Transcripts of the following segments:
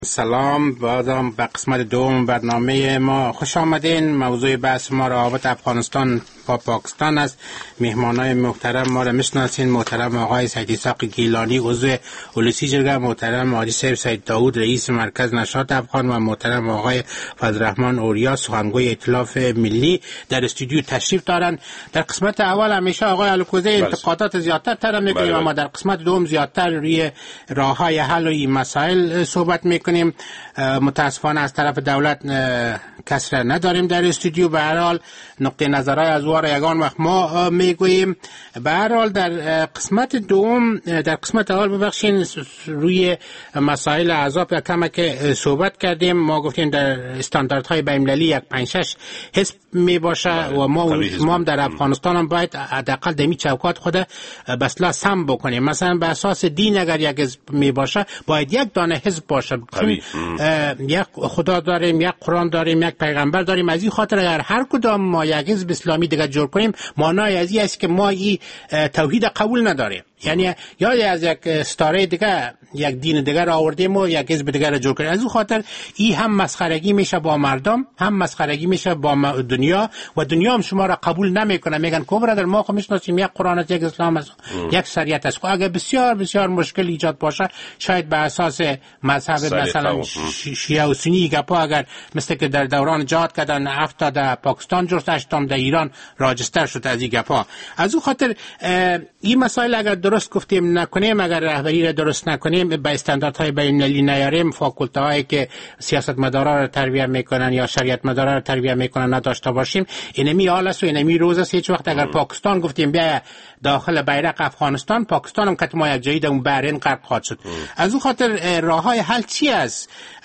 سلام، بازم به قسمت دوم برنامه ما خوش آمدین. موضوع بحث ما روابط افغانستان با پاکستان است. مهمانای محترم ما را میشناسین. محترم آقای سید اسحاق گیلانی عضو اولسی جرگه، محترم آقای سید داود رئیس مرکز نشاط افغان و محترم آقای فضلالرحمن اوریا سخنگوی ائتلاف ملی در استودیو تشریف دارند. در قسمت اول همیشه آقای الکوزی انتقادات زیادتر طرح میکنیم، اما در قسمت دوم زیادتر روی راههای حل این مسائل صحبت میکنیم. متاسفانه از طرف دولت کس را نداریم در استودیو. به هر حال نقطه نظرهای از او را یگان وقت ما میگوییم. به هر حال در قسمت دوم، در قسمت اول ببخشین، روی مسائل احزاب کم که صحبت کردیم. ما گفتیم در استانداردهای بین‌المللی 5-6 حزب می باشه و ما هم در افغانستان هم باید حداقل دمی چوکات خود بسلا سم بکنیم. مثلا به اساس دین اگر یک حزب می باشه باید یک دانه حزب باشه. یک خدا داریم، یک قرآن داریم، یک پیغمبر داریم. از این خاطر اگر هر کدام ما یک حزب اسلامی دیگه جور کنیم، معنای از این است که ما این توحید قبول نداریم. یعنی یا از یک ستاره دیگه یک دین دیگه را آوردیم و یک حزب دیگه را جور کردیم. از اون خاطر این هم مسخرگی میشه با مردم، هم مسخرگی میشه با دنیا و دنیا هم شما را قبول نمیکنه. میگن که برادر ما خو میشناسیم یک قرآن است، یک اسلام است، یک شریعت است. اگه بسیار بسیار مشکل ایجاد باشه، شاید به اساس مذهب مثلا شیعه و سنی گپا اگر مثل که در دوران جهاد کردن 7 در پاکستان جور 8 در ایران راجستر شد از این گپا. از اون خاطر این مسائل اگر درست گفتیم نکنیم، اگر رهبری را درست نکنیم، به استانداردهای بین‌المللی نیاریم، فاکولته‌هایی که سیاستمدارا را تربیت میکنن یا شریعت مدارا را تربیت میکنن نداشته باشیم، اینمی حال است و اینمی روز است. هیچ وقت اگر پاکستان گفتیم بیا داخل بیرق افغانستان، پاکستان هم کتما یک جایی در اون بحرین غرق خواهد شد. از اون خاطر راههای حل چی است؟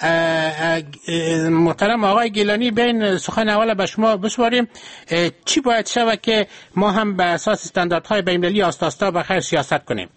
محترم آقای گیلانی، بین سخن اول به شما بسپاریم. چی باید شود که ما هم به اساس استانداردهای بین‌المللی آستاستا بخیر سیاست کنیم؟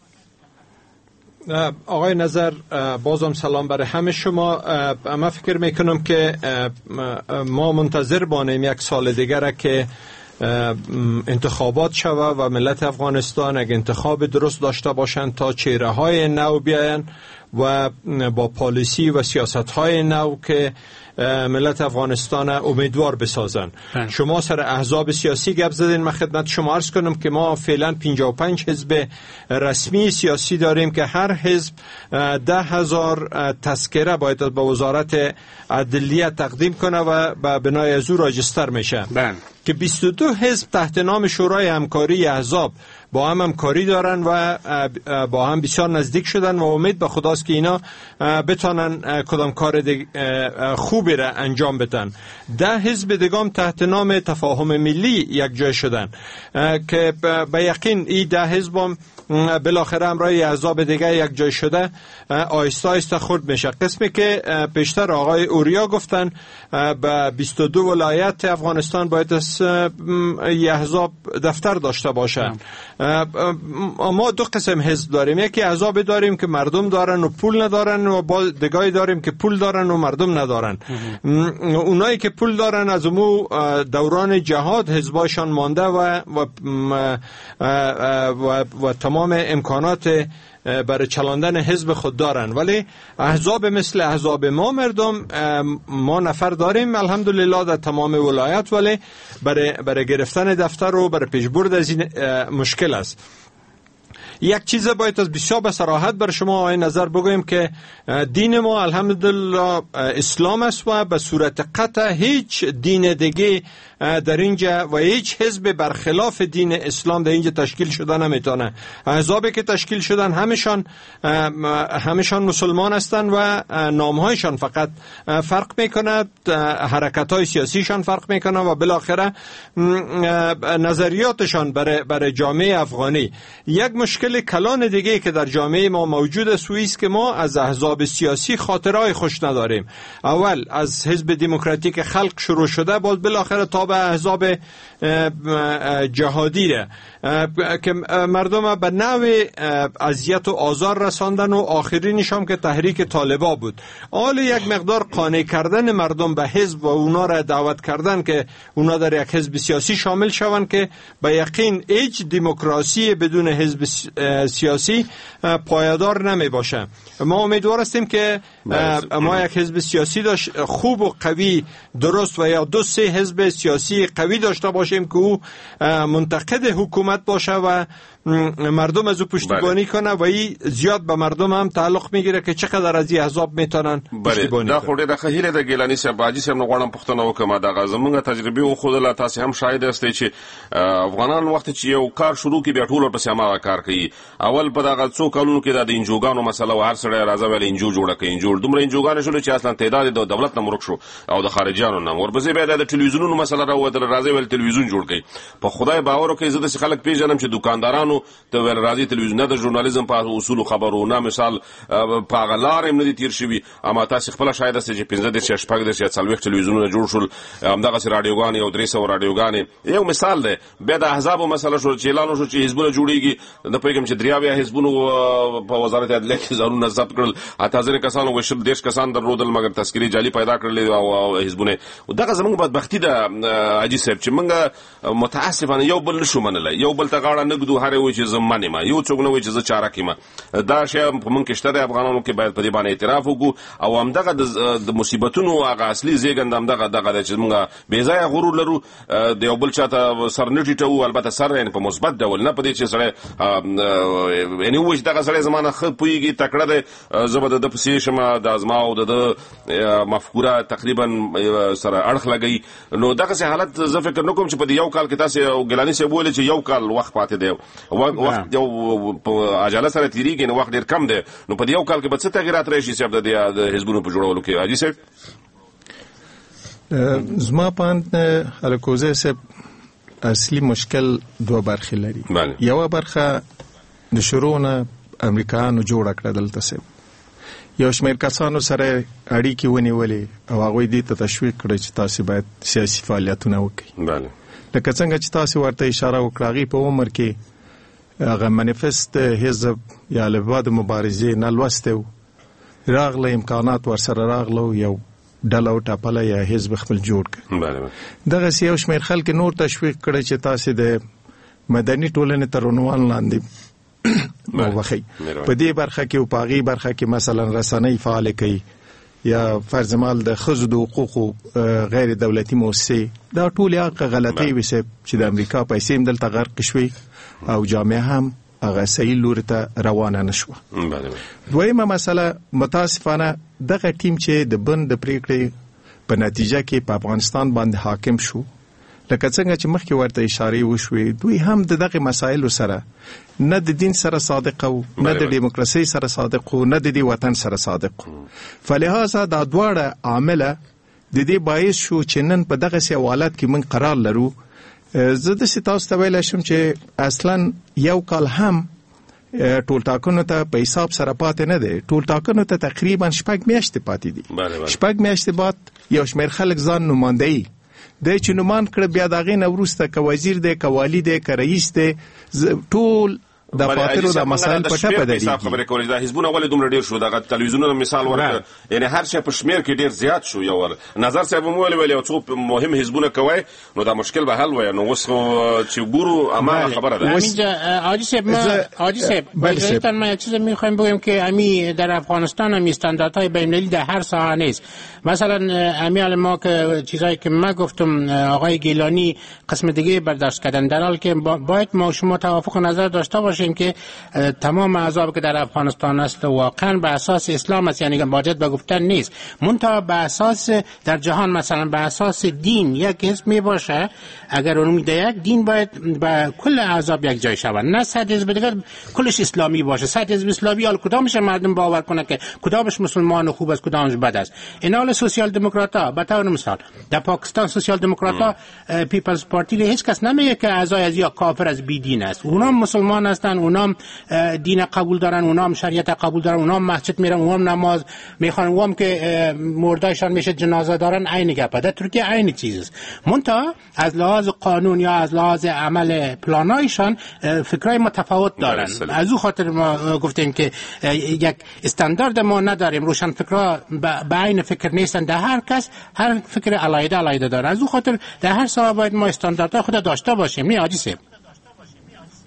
آقای نظر، بازم سلام برای همه شما. من فکر میکنم که ما منتظر بانیم یک سال دیگر که انتخابات شود و ملت افغانستان یک انتخاب درست داشته باشند تا چهره های نو بیاین و با پالیسی و سیاست های نو که ملت افغانستان امیدوار بسازن. شما سر احزاب سیاسی گپ زدین. من خدمت شما عرض کنم که ما فعلا 55 حزب رسمی سیاسی داریم که هر حزب 10,000 تذکره باید به وزارت عدلیه تقدیم کنه و به بنای از او راجستر میشه. که 22 حزب تحت نام شورای همکاری احزاب با هم همکاری دارن و با هم بسیار نزدیک شدن و امید به خداست که اینا بتونن کدام کار خوبی را انجام بدن. 10 حزب دیگه هم تحت نام تفاهم ملی یک جای شدن که به یقین این 10 حزب هم بالاخره همراه احزاب دیگه یک جای شده آهسته آهسته خرد میشه. قسمی که پیشتر آقای اوریا گفتن به 22 ولایت افغانستان باید از احزاب دفتر داشته باشن. ما دو قسم حزب داریم. یکی احزاب داریم که مردم دارن و پول ندارن و دیگه داریم که پول دارن و مردم ندارن. اونایی که پول دارن از امو دوران جهاد حزباشان مانده و تمام امکانات برای چلاندن حزب خود دارن، ولی احزاب مثل احزاب ما مردم ما نفر داریم الحمدلله در تمام ولایت، ولی برای گرفتن دفتر و برای پیشبرد از این مشکل است. یک چیز باید از بسیار به صراحت بر شما آقای نظر بگویم که دین ما الحمدلله اسلام است و به صورت قطع هیچ دین دیگه در اینجا و هیچ حزب برخلاف دین اسلام در اینجا تشکیل شده نمیتونه. احزابی که تشکیل شدن همشان مسلمان هستند و نامهایشان فقط فرق میکنه، حرکت‌های سیاسیشان فرق میکنه و بالاخره نظریاتشان برای جامعه افغانی. یک مشکل کلان دیگه که در جامعه ما موجود است است که ما از احزاب سیاسی خاطرهای خوش نداریم. اول از حزب دموکراتیک خلق شروع شده، بعد بالاخره تا به احزاب جهادی ره که مردم به نوع اذیت و آزار رساندن و آخرینش هم که تحریک طالبا بود. حال یک مقدار قانع کردن مردم به حزب و اونا را دعوت کردن که اونا در یک حزب سیاسی شامل شوند که به یقین هیچ دموکراسی بدون حزب سیاسی پایدار نمی باشه. ما امیدوار هستیم که ما یک حزب سیاسی خوب و قوی درست و یا 2-3 حزب سیاسی قوی داشته باشیم که او منتقد حکومت باشه و مردم از او پشتیبانی کنه و این زیاد به مردم هم تعلق میگیره که چقدر از این احزاب میتونن پشتیبانی کنن. دا خو ډیره خهیله د ګیلانی صاحب باجی صاحب نو غواړم پښتنه وکم دا زمونږ تجربه او خود لا تاسو هم شاهد استئ چې افغانان وخت چې یو کار شروع کی بیا ټول په سیمه کار کوي. اول په دغه څو کلونو کې د انجوګانو مسله هر سړی راځي ول انجو جوړه کوي. انجو دومره انجوګان شول چې اصلا تعداد د دولت نه مرګ شو او د خارجانو نه ورپسې بیا د ټلویزیونونو مسله راوته راځي ول ټلویزیون جوړ کوي. په خدای باور وکړئ زه د خلک پیژنم چې دکاندارانو ته ول راځي ټلویزیون نه د ژورنالیزم په اصول خبرو نه مثال په غلار هم نه تیر شوی اما تاسو خپل شاید است چې 15 شپږ د څلوي ټلویزیونونه جوړ شول همدغه سي رادیوګان او 300 رادیوګان یو مثال دی. بیا د احزاب مسله شو چې اعلان شو چې حزبونه جوړیږي د پیغام چې دریاوی حزبونو په وزارت عدلیه کې ځانونه ضبط کړل اته ځنه کسانو وشل دیش کسان درلودل مګر تذکری جعلی پیدا کړل او حزبونه دغه زموږ بدبختی د اجي صاحب چې موږ متاسفانه یو بل نشو منلای یو بل ته غاړه نګدو هر وی چې زمانه ما یو څوک نو چې ز چاره کیما دا شی په موږ کې شته د افغانانو کې باید په دې باندې اعتراف وکړو او همدغه د مصیبتونو هغه اصلي زیږند همدغه چې موږ بې ځای غرور لرو د یو بل چاته سرنټی ټو البته سر یې په مثبت ډول نه پدې چې سره یعنی وښ دغه سره زمانه خ پویږي تکړه ده زبده د پسې شمه د ازما او د مفکوره تقریبا سره اړخ لګي نو دغه حالت زه فکر نکوم چې په یو کال کې تاسو ګلانی سه بوله چې یو کال وخت پاتې دی وخت یو په اجاله سره تیریږي نو وخت ډیر کم دی نو په یو کال کې به څه تغیرات راشي چې د حزبونو په جوړولو کې اجي صاحب زما پاند الکوزه سه اصلي مشکل دوه برخې لري. یو برخه د شروعونه امریکایانو جوړ کړل دلته سه یو شمېر کسانو سره اړیکې ونیولې او هغه دې ته تشویق کړی چې تاسو باید سیاسي فعالیتونه وکړئ. بله لکه څنګه چې تاسو ورته اشاره وکړه په عمر کې هغه منیفست حزب یا لباد مبارزه نه لوسته راغله امکانات ورسره راغله یو ډله او ټاپله یا حزب خپل جوړ کړ. بله دغه یو شمېر خلک نور تشویق کړی چې تاسو د مدني ټولنې تر عنوان لاندې موخی په دې برخه کې او پاغي برخه کې مثلا رسنۍ فعال کوي یا فرض مال د خزو د حقوقو غیر دولتي مؤسسه دا ټول هغه غلطي وسه چې د امریکا پیسې دلته غرق شوي او جامعه هم هغه صحیح لور ته روانه نشوه. دویمه مسله متاسفانه دغه ټیم چې د بند پریکړې په نتیجه کې په افغانستان باندې حاکم شو لکه څنګه چې مخکې ورته اشاره وشوي دوی هم دغه مسایل سره نه د دین سره صادق او نه د دیموکراسي سره صادق او نه د وطن سره صادق فلهذا دا دواړه عامله د دې باعث شو چې نن په دغه سوالات کې من قرار لرو. زه د تاسو ته ویل شم چې اصلا یو کال هم ټول ټاکنو ته په حساب سره پاتې نه دی. ټول ټاکنو ته تقریبا 6 میاشتې پاتې دي. 6 میاشتې بعد یو شمېر خلک ځان نمائندګي د چنومان کړ بیا دغه نوروسته ک وزیر دی ک والی دی ک رئیس دی ټول د فاترو د مسائل په ټاپه دی. حساب خبره کولې دا حزبونه ولې دومره ډیر شو دغه ټلویزیونونو مثال ورکړ یعنی هر شی په شمیر کې ډیر زیات شو. یو نظر صاحب مو ویل یو څو مهم حزبونه کوي نو دا مشکل به حل وای نو اوس چې ګورو اما خبره ده. حاجی صاحب بلشتن ما چیزی میخوایم بگیم که امی در افغانستان هم استانداردهای بین‌المللی در هر ساحه نیست. مثلا امی ما که چیزایی که ما گفتم آقای گیلانی قسم دیگه برداشت کردن در حالی که باید ما شما توافق نظر داشته باشیم که تمام احزاب که در افغانستان است واقعا به اساس اسلام است یعنی واجد به گفتن نیست منتها به اساس در جهان مثلا به اساس دین یک حزب می باشه اگر اون میده یک دین باید با کل احزاب یک جای شود نه صد حزب دیگر کلش اسلامی باشه. صد حزب اسلامی حال کدامش مردم باور کنه که کدامش مسلمان خوب است کدامش بد است. این حال سوسیال دموکرات‌ها به طور مثال در پاکستان سوسیال دموکرات‌ها پیپلز پارتی هیچ کس نمیگه که اعضای از یا کافر از بی دین است. اونا مسلمان هستن اونام دین قبول دارن اونام شریعت قبول دارن اونام مسجد میرن اونام نماز میخوان اونام که مردایشان میشه جنازه دارن عین گپه در ترکیه عین چیز است منتها از لحاظ قانون یا از لحاظ عمل پلانایشان فکرای متفاوت دارن. از او خاطر ما گفتیم که یک استاندارد ما نداریم روشن فکرها به عین فکر نیستن در هر کس هر فکر علیحده داره. از او خاطر در هر ساحه باید ما استانداردهای خود داشته باشیم. نه حاجی صاحب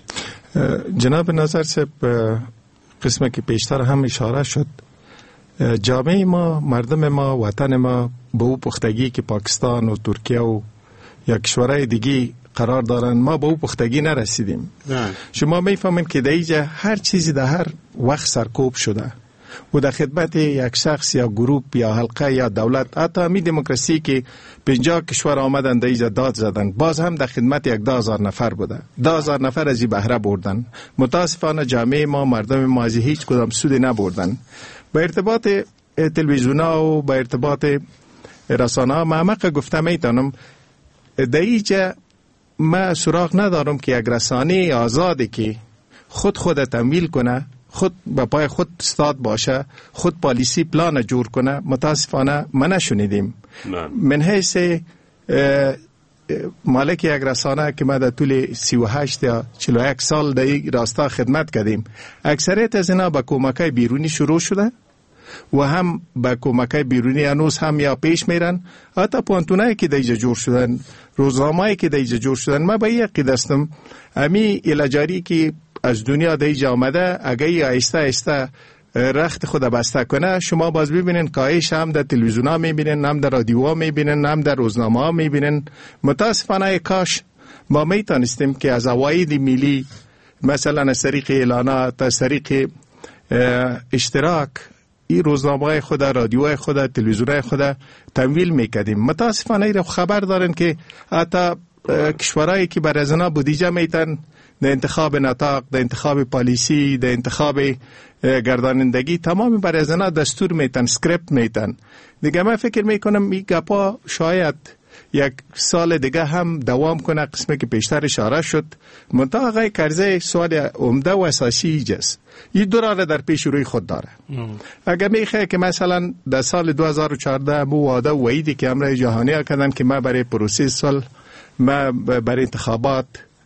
جناب ناظر صاحب قسمه که پیشتر هم اشاره شد، جامعه ما، مردم ما، وطن ما به او پختگی که پاکستان و ترکیه و یا کشورهای دیگه قرار دارن، ما به او پختگی نرسیدیم. شما میفهمین که در اینجا هر چیزی در هر وقت سرکوب شده و در خدمت یک شخص یا گروه یا حلقه یا دولت. حتی همی دموکراسی که 50 کشور آمدن در اینجا داد زدن، باز هم در خدمت 10,000 نفر بوده. 10,000 نفر از این بهره بردن. متاسفانه جامعه ما، مردم ما از هیچ کدام سودی نبردن. به ارتباط تلویزیون ها و به ارتباط رسانه ها معمق گفته میتونم در اینجا ما سراغ ندارم که یک رسانه آزادی که خود تمویل کنه، خود به پای خود استاد باشه، خود پالیسی پلان جور کنه. متاسفانه ما نشنیدیم. من حیث مالک یک رسانه که ما در طول 38 یا 41 سال در این راستا خدمت کردیم، اکثریت از اینا با کمکای بیرونی شروع شده و هم با کمکای بیرونی هنوز هم یا پیش میرن. حتی پانتونایی که دیجا جور شدن، روزنامه‌ای که دیجا جور شدن، ما به یک دستم امی الجاری که از دنیا دیجا آمده، اگه آیسته آیسته رخت خود بسته کنه، شما باز ببینین کاهش هم در تلویزیون ها میبینین، هم در رادیو ها میبینین، هم در روزنامه ها میبینین. متاسفانه کاش ما میتونستیم که از عواید ملی، مثلا از طریق اعلانات، از طریق اشتراک، این روزنامه خود، رادیوهای خود، تلویزیونهای خود تمویل میکردیم. متاسفانه ایره خبر دارن که حتی کشورهایی که بر از اینا بودجه میتن در انتخاب نطاق، در انتخاب پالیسی، در انتخاب گردانندگی، تمام بر از اینا دستور میتن، اسکریپت میتن. دیگه من فکر میکنم این گپا شاید یک سال دیگه هم دوام کنه. قسمه که پیشتر اشاره شد، منتها آقای کرزی سوال عمده و اساسی ایجاست. این دوراره در پیش روی خود داره. اگر میخواه که مثلا در سال 2014 مو وعده و وعیدی که امر جهانی ها کردن که ما برای پروسه سال، ما برای انتخابات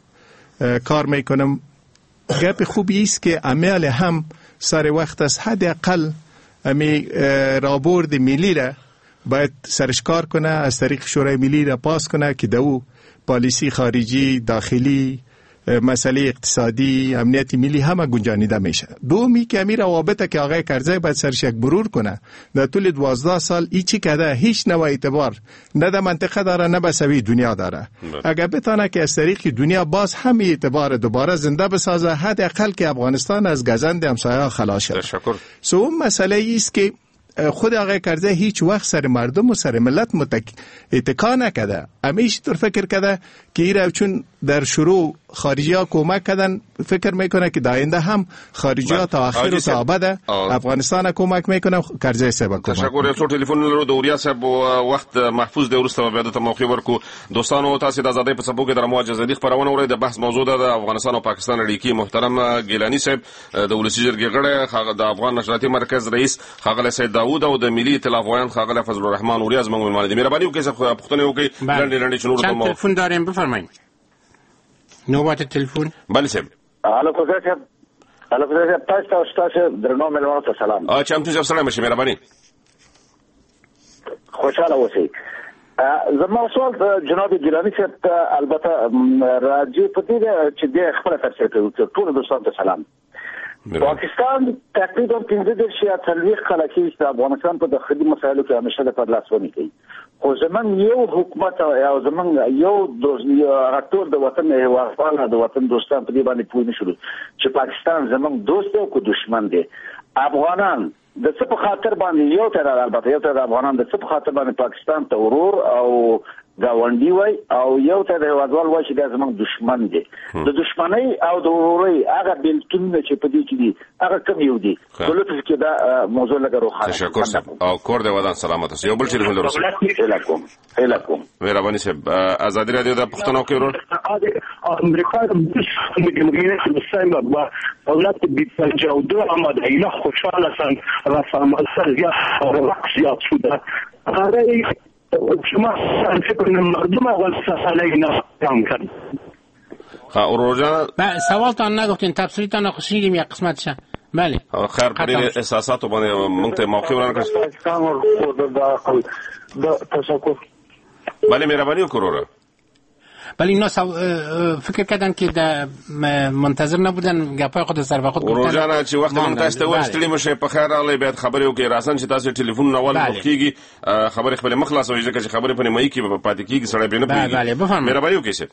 کار میکنم، گپ خوبی است که عمل هم سر وقت است. حداقل امی رابورد ملی را باید سرش کار کنه، از طریق شورای ملی را پاس کنه که دو پالیسی خارجی، داخلی، مسئله اقتصادی، امنیت ملی همه گنجانیده میشه. دومی که امیر روابطه که آقای کرزی باید سرش یک مرور کنه. در طول 12 سال ای چی کده، هیچ نوع اعتبار نه در منطقه داره، نه به سوی دنیا داره. اگر بتانه که از طریق دنیا باز همین اعتبار دوباره زنده بسازه، حداقل که افغانستان از گزند همسایه‌ها خلاص شد. تشکر. سوم مسئله ای است که خود آقای کرزی هیچ وقت سر مردم و سر ملت اتکا نکده. همیشه طور فکر کرده که ایره چون در شروع خارجی ها کمک کردن، فکر میکنه که داینده هم خارجی ها تا آخر و تا ابد افغانستان کمک میکنه. کرزی صاحب کمک. تشکر. یو څو ټلیفون لرو د اوریا صاحب وخت محفوظ دی، ورسته بیا د موقع ورکو. دوستانو تاسو د آزادۍ په سبو کې د مواجهه خبرونه اورئ. د بحث موضوع ده د افغانستان او پاکستان اړیکې. محترم ګیلانی صاحب د ولسی جرګې غړی، د افغان نشراتي مرکز رئیس خاغله سید داوود او د ملي ائتلاف وایان خاغله فضل الرحمن اوریا زموږ مهمان دي. مهرباني وکړئ صاحب پښتنه وکړئ. لاندې شنو چند تلفن داریم بفرمایید. نوبت تلفن. بله صاحب. الو کوزه صاحب تاسو درنو ملمنو ته سلام. چم تو سلام شي مهرباني. خوشاله اوسئ. زما سوال جناب ګیلانی صاحب البته راځي په دې چې د خپل تفسیر کوي. ټول دوستانو ته سلام. پاکستان تقریبا 15 یا 30 کال کې د افغانستان په داخلي مسایلو کې همیشه د پرلاسونی کوي. خو زمون یو حکومت او زمون یو ټول د وطن او افغان د وطن دوستان په دې باندې پوه نه شول چې پاکستان زمون دوست او دشمن دی. افغانان د څه په خاطر باندې یو تر البته یو تر افغانان د څه په خاطر باندې پاکستان ته ورور او گاونډي وای او یو ته د وادوال وای چې د زمونږ دشمن دی. د دشمنی او د وروري هغه بلتون چې په دې کې دي هغه کم یو دي. دولت کې دا موضوع لګه روخه. تشکر صاحب. او کور د ودان سلامت اوسئ. یو بل ټلیفون لرو. السلام مهرباني صاحب. آزادي رادیو د پښتنو کې ورور امریکا د جمهوریت اسلامي با دولت د جوړ آمد ایله خوشاله سن رسامه سریا او رقصیات شده. هغه شما فکر کنم مردم اول ساله اینا کم کرد. اوروجا سوالتان نگفتین، تفسیرتان نخوشیدیم یک قسمتشه. بله خیر پرین احساساتو باندې موږ ته موقع ورکړ. تشکر. بله مهرباني وکړئ. ولی اینا فکر کردن که منتظر نبودن گپای خود سر وقت گفتن روزانه چې وخت مونږ تاسو ته وایي ستړي مشه په خیر راغلی باید خبرې وکړئ راسن چې تاسو ټلیفون نوول وکړي خبرې خپل مخلاصوي ځکه چې خبرې په نیمایي کې پاتې کیږي سړی به نه پوهیږي مهرباني وکړئ.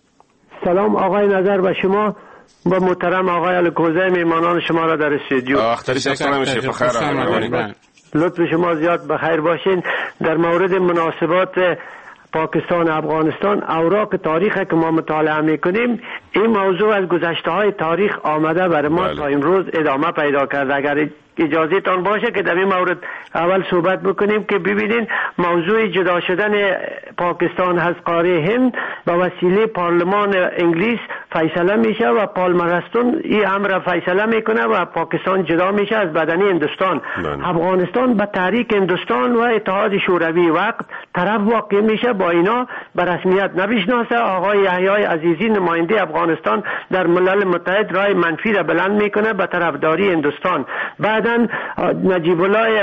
سلام آقای نظر به شما با محترم آقای الکوزه میهمانان شما را در استودیو. اختری سلام میشه په خیر راغلی. لطف شما زیاد بخیر باشین. در مورد مناسبات پاکستان افغانستان اوراق تاریخ که ما مطالعه میکنیم این موضوع از گذشته های تاریخ آمده برای ما تا امروز ادامه پیدا کرده. اگر اجازه تان باشه که در این مورد اول صحبت بکنیم که ببینین موضوع جدا شدن پاکستان از قاره هند به وسیله پارلمان انگلیس فیصله میشه و پالمرستون این امر فیصله میکنه و پاکستان جدا میشه از بدنه هندوستان. افغانستان به تحریک هندوستان و اتحاد شوروی وقت طرف واقع میشه، با اینا به رسمیت نمیشناسه. آقای یحیی عزیزی نماینده افغانستان در ملل متحد رای منفی را بلند میکنه به طرفداری هندوستان. بعدا نجیب الله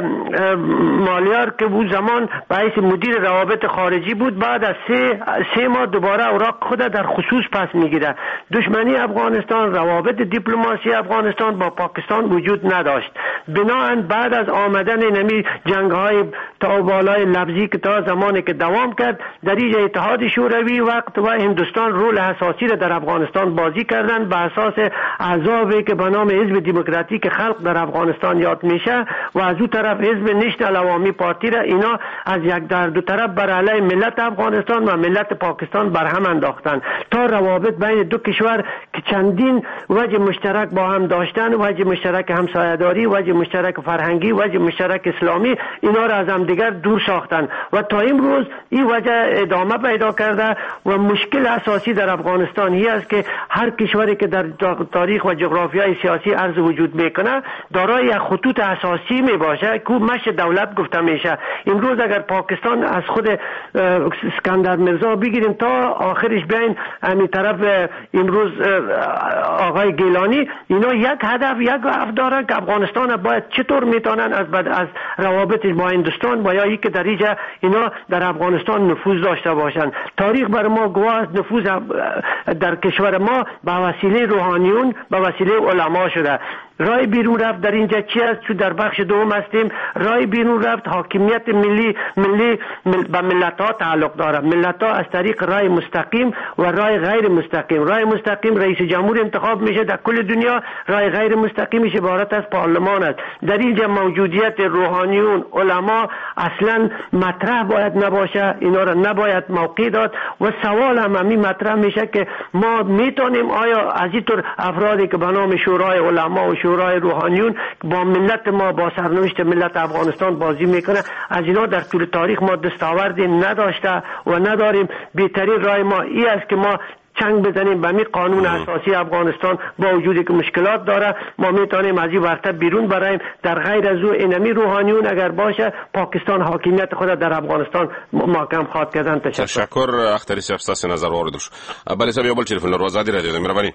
مالیار که بود زمان رئیس مدیر روابط خارجی بود، بعد از سه ماه دوباره اوراق خود در خصوص پس میگیره. دشمنی افغانستان، روابط دیپلماسی افغانستان با پاکستان وجود نداشت. بناهن بعد از آمدن نمی جنگ‌های تا بالای لفظی که تا زمانی که دوام کرد، در اینجا اتحاد شوروی وقت و هندوستان رول اساسی را در افغانستان بازی کردند به اساس احزابی که به نام حزب دموکراتیک خلق در افغانستان یاد میشه و از اون طرف حزب نشنال عوامی پارتی را اینا از یک در دو طرف بر علیه ملت افغانستان و ملت پاکستان برهم انداختن تا روابط بین دو کشور که چندین وجه مشترک با هم داشتن، وجه مشترک همسایه‌داری، وجه مشترک فرهنگی، وجه مشترک اسلامی، اینا را از هم دیگر دور ساختن و تا امروز این وجه ادامه پیدا کرده و مشکل اساسی در افغانستان هی است که هر کشوری که در تاریخ و جغرافیای سیاسی عرض وجود میکنه دارای خطوط اساسی می باشه که مش دولت گفته میشه. امروز اگر پاکستان از خود اسکندر مرزا بگیریم تا آخرش بیاین همین طرف امروز آقای گیلانی، اینا یک هدف داره که افغانستان باید چطور میتونن از روابطش با هندوستان با یا ای که در اینجا اینا در افغانستان نفوذ داشته باشن. تاریخ بر ما گواه نفوذ در کشور ما به وسیله روحانیون به وسیله علما شده. رای بیرون رفت در اینجا چی است؟ چون در بخش دوم هستیم. رای بیرون رفت حاکمیت ملی به ملت ها تعلق داره. ملت ها از طریق رای مستقیم و رای غیر مستقیم. رای مستقیم رئیس جمهور انتخاب میشه در کل دنیا، رای غیر مستقیمش عبارت از پارلمان است. در اینجا موجودیت روحانیون علما اصلا مطرح باید نباشه، اینا را نباید موقع داد و سوال هم همین مطرح میشه که ما میتونیم آیا از این طور افرادی که به نام شورای علما و شورای روحانیون با ملت ما با سرنوشت ملت افغانستان بازی میکنه، از اینا در طول تاریخ ما دستاوردی نداشته و نداریم. بهترین رای ما این است که ما چنگ بزنیم به می قانون اساسی افغانستان با وجودی که مشکلات داره ما میتونیم از این ورطه بیرون برایم. در غیر از او اینمی روحانیون اگر باشه پاکستان حاکمیت خود در افغانستان محکم خواهد کردن. تشکر اختری صاحب ستاسو نظر واورېدل شو. بله صاحب یو بل ټلیفون لرو آزادي راډیو د مهرباني.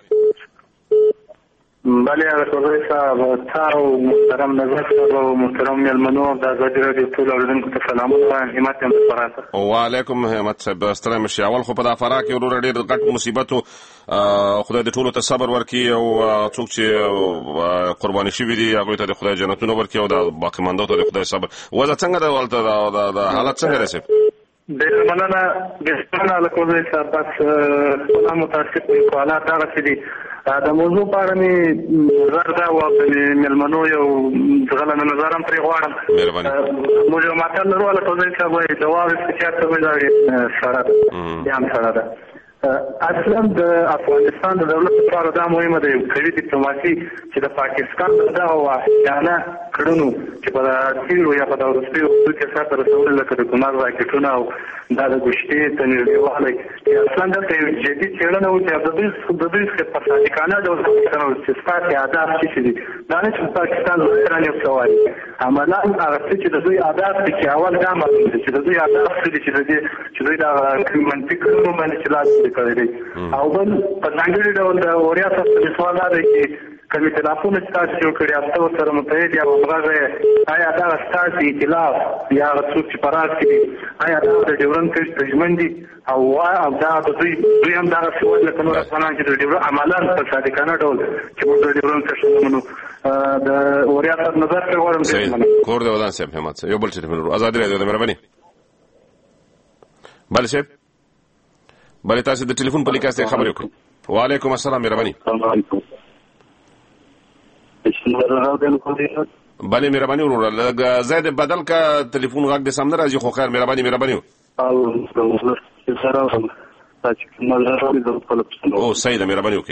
بله الکوزه صاحب تا او محترم نظر صاحب او محترم میلمنو د آزادي راډیو ټول اوریدونکو ته سلامونه وایم. همت هم سپارښت. وعلیکم همت صاحب ستړی مشي. اول خو په دا فرا کې ورور ډېر غټ مصیبت خدای دې ټولو ته صبر ورکړي او څوک چې قرباني شوي دي هغوی ته د خدای جنتونه ورکړي او د باقي ماندو ته د خدای صبر. وضع څنګه ده هلته د حالت څنګه دی صاحب؟ ډېر مننه بهترینه الکوزه صاحب. بس خپله متاسف حالات هغسې دي. د موضوع په اړه مې نظر دا و په میلمنو یو ځغله نظر هم پرې غواړم. موږ یو متل لرو الکوزه صاحب وایي د واورې څه چېرته وایي دا سړه ده بیا هم سړه ده. اصلا د افغانستان د دولت لپاره دا مهمه ده یو قوي ډیپلوماسي چې د پاکستان دغه وحشیانه کړنو چې په تیرو یا په وروستیو وختو کې سرته رسولي لکه د ګمار راکټونه او دا د ګوشتې ته نږدېوالی اصلا دلته یو جدي څېړنه وکړي او د دوی په صادقانه ډول چې ستاسې اهداف څه دي دا نه چې پاکستان ځان یو څه وایي عملا هغه څه چې د دوی اهداف دي چې اول دا معلوم دي چې د دوی اهداف څه دي چې دوی دا منطقي کړنو باندې چې لاس کړی دی او بل په ځانګړي ډول د اوریا صاحب سوال دا دی چې کوم ائتلافونه تاسو جوړ کړی تاسو سره متحد یا هغه آیا دا تاسو ائتلاف یا څوک چې پراس کې آیا دا د ډیورن کرښې ترجمن دي او دا د دوی هم دا څه وایي لکه نور افغانان چې د ډیورن عملاً په صادقانه ډول چې موږ د ډیورن کرښې منو د وریاضت نظر په وړاندې کور د ودان صاحب همت یو بل چې په آزاد راډیو د مهرباني بل صاحب بل تاسو د ټلیفون په لیکاسته خبرې وکړئ وعلیکم السلام مهرباني بله مهرباني وروره لږ زید بدل کا ټلیفون غږ د سامنے راځي خو خیر مهرباني او سید مهرباني وکړئ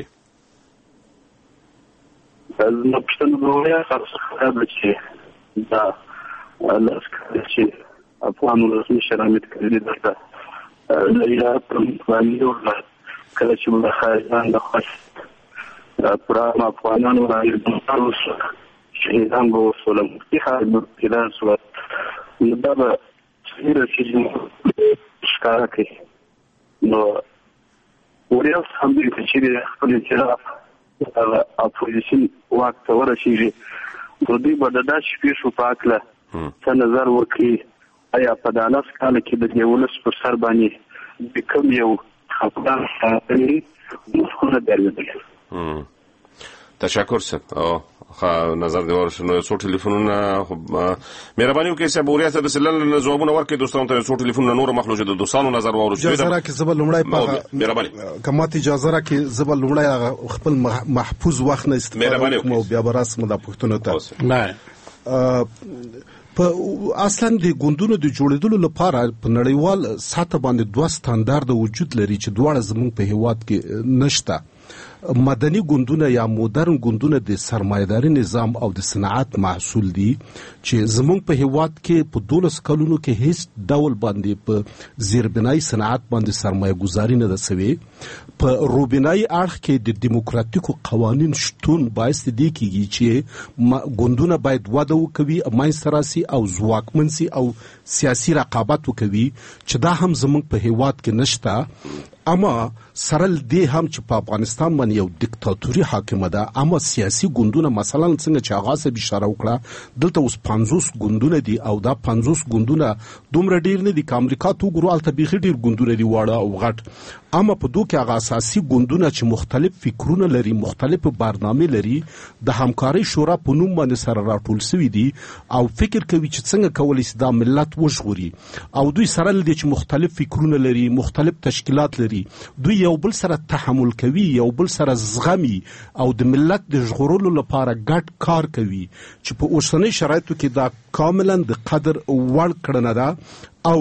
نو پښتون ورویا خاصه خبره چې دا لاسکه چې افغان رسمي شرایط کړی درته لایلا پرمانی او کله چې موږ خارجان د خاص پرام افغانانو راځي د تاسو شهیدان به وسولم چې خارج کېدل سو دا به چې ښکارا کوي نو وریا هم دې چې خپل اعتراف اپوزیشن واک ته ورسیږي نو دوی به د داسې پیښو په هکله څه نظر وکړي آیا په 19 کال کې د دې ولس پر سر باندې د کوم یو خپګان ساتلي مسخونه درلودل تشکر سم او نظر دی ورشنو څو ټلیفونونه مهرباني وکړئ چې بوریا ته د سلل جوابونه ورکړي دوستانو ته څو ټلیفونونه نور مخلوق د دوستانو نظر واورو اجازه راکړئ زبر لومړی په مهرباني کمات اجازه راکړئ زبر لومړی خپل محفوظ وخت نه استفاده کوم او بیا براسم د پښتنو ته نه په اصلا د ګوندونو د جوړېدلو لپاره په نړیوال سطح باندې دوه ستاندارد وجود لري چې دواړه زموږ په هیواد کې نشته مدني ګوندونه یا مدرن ګوندونه د سرمایداري نظام او د صنعت محصول دي چې زموږ په هیواد کې په 12 کلونو کې هیڅ ډول باندې په زیربنای صنعت باندې سرمایه گذاري نه ده سوي په روبنای اړخ کې د دیموکراتیکو قوانین شتون باعث دي کیږي چې ګوندونه باید وده وکوي ماینستراسي او ځواکمن سي او سیاسي رقابت وکوي چې دا هم زموږ په هیواد کې نشته اما سرل دی هم چې په افغانستان باندې یو دیکتاتوري حاکمه ده اما سیاسي ګوندونه مثلا څنګه چې هغه څه اشاره وکړه دلته اوس 50 ګوندونه دي او دا 50 ګوندونه دومره ډیر نه دي چې امریکا ته وګورو البته بيخي ډیر ګوندونه دي واړه او غټ اما په دوه کې هغه اساسي ګوندونه چې مختلف فکرونه لري مختلف برنامه لري د همکاري شورا په نوم باندې سره راټول شوی دي او فکر کوي چې څنګه کولای شي دا ملت وژغوري او دوی سره لدی چې مختلف فکرونه لري مختلف تشکیلات لري دوی یو بل سره تحمل کوي یو بل سره زغمي او د ملت د ژغورلو لپاره ګډ کار کوي چې په اوسنۍ شرایطو کې دا کاملا د قدر وړ کړنه ده او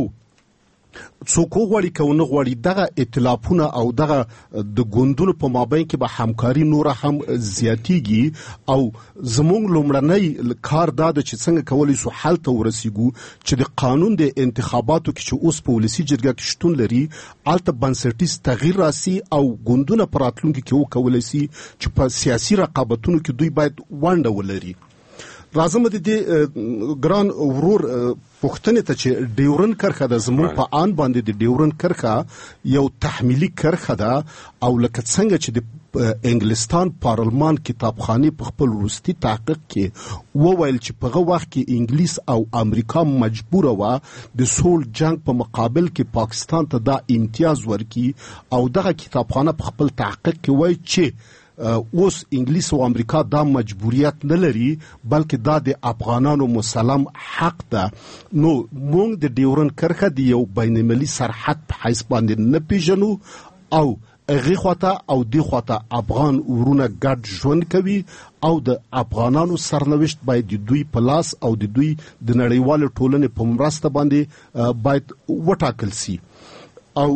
څوک غواړي کونه غواړي دغه ائتلافونه او دغه د ګوندونو په مابین کې به همکاري نور هم زیاتیږي او زموږ لومړنۍ کار دا د چې څنګه کولای شو حل ته ورسیږو چې د قانون د انتخاباتو کې چې اوس په ولسی جرګه کې شتون لري الته بنسټیز تغییر راسي او ګوندونه پر راتلونکي کې وکولای شي چې په سیاسي رقابتونو کې دوی باید ونډه ولري راځم د دې ګران ورور پښتنه ته چې ډیورن کرخه د زمون په آن باندې د ډیورن کرخه یو تحمیلی کرخه ده او لکه څنګه چې د انګلستان پارلمان کتابخانه په خپل وروستي تحقیق کې وویل چې په هغه وخت کې انګلیس او امریکا مجبور و د سول جنگ په مقابل کې پاکستان ته دا امتیاز ورکړي او دغه کتابخانه په خپل تحقیق کې وایي چې اوس انګلیس او امریکا دا مجبوریت نه لري بلکې دا د افغانانو مسلم حق ده نو مونږ د ډیورن کرخه دی یو بینالمللي سرحد په حیث باندې نه پیژنو او هغه خواته او دی خواته افغان ورونه ګډ ژوند کوي او د افغانانو سرنوشت باید دوی په لاس او د دوی د نړیوال ټولنې په مرسته باندې باید وټاکل سي او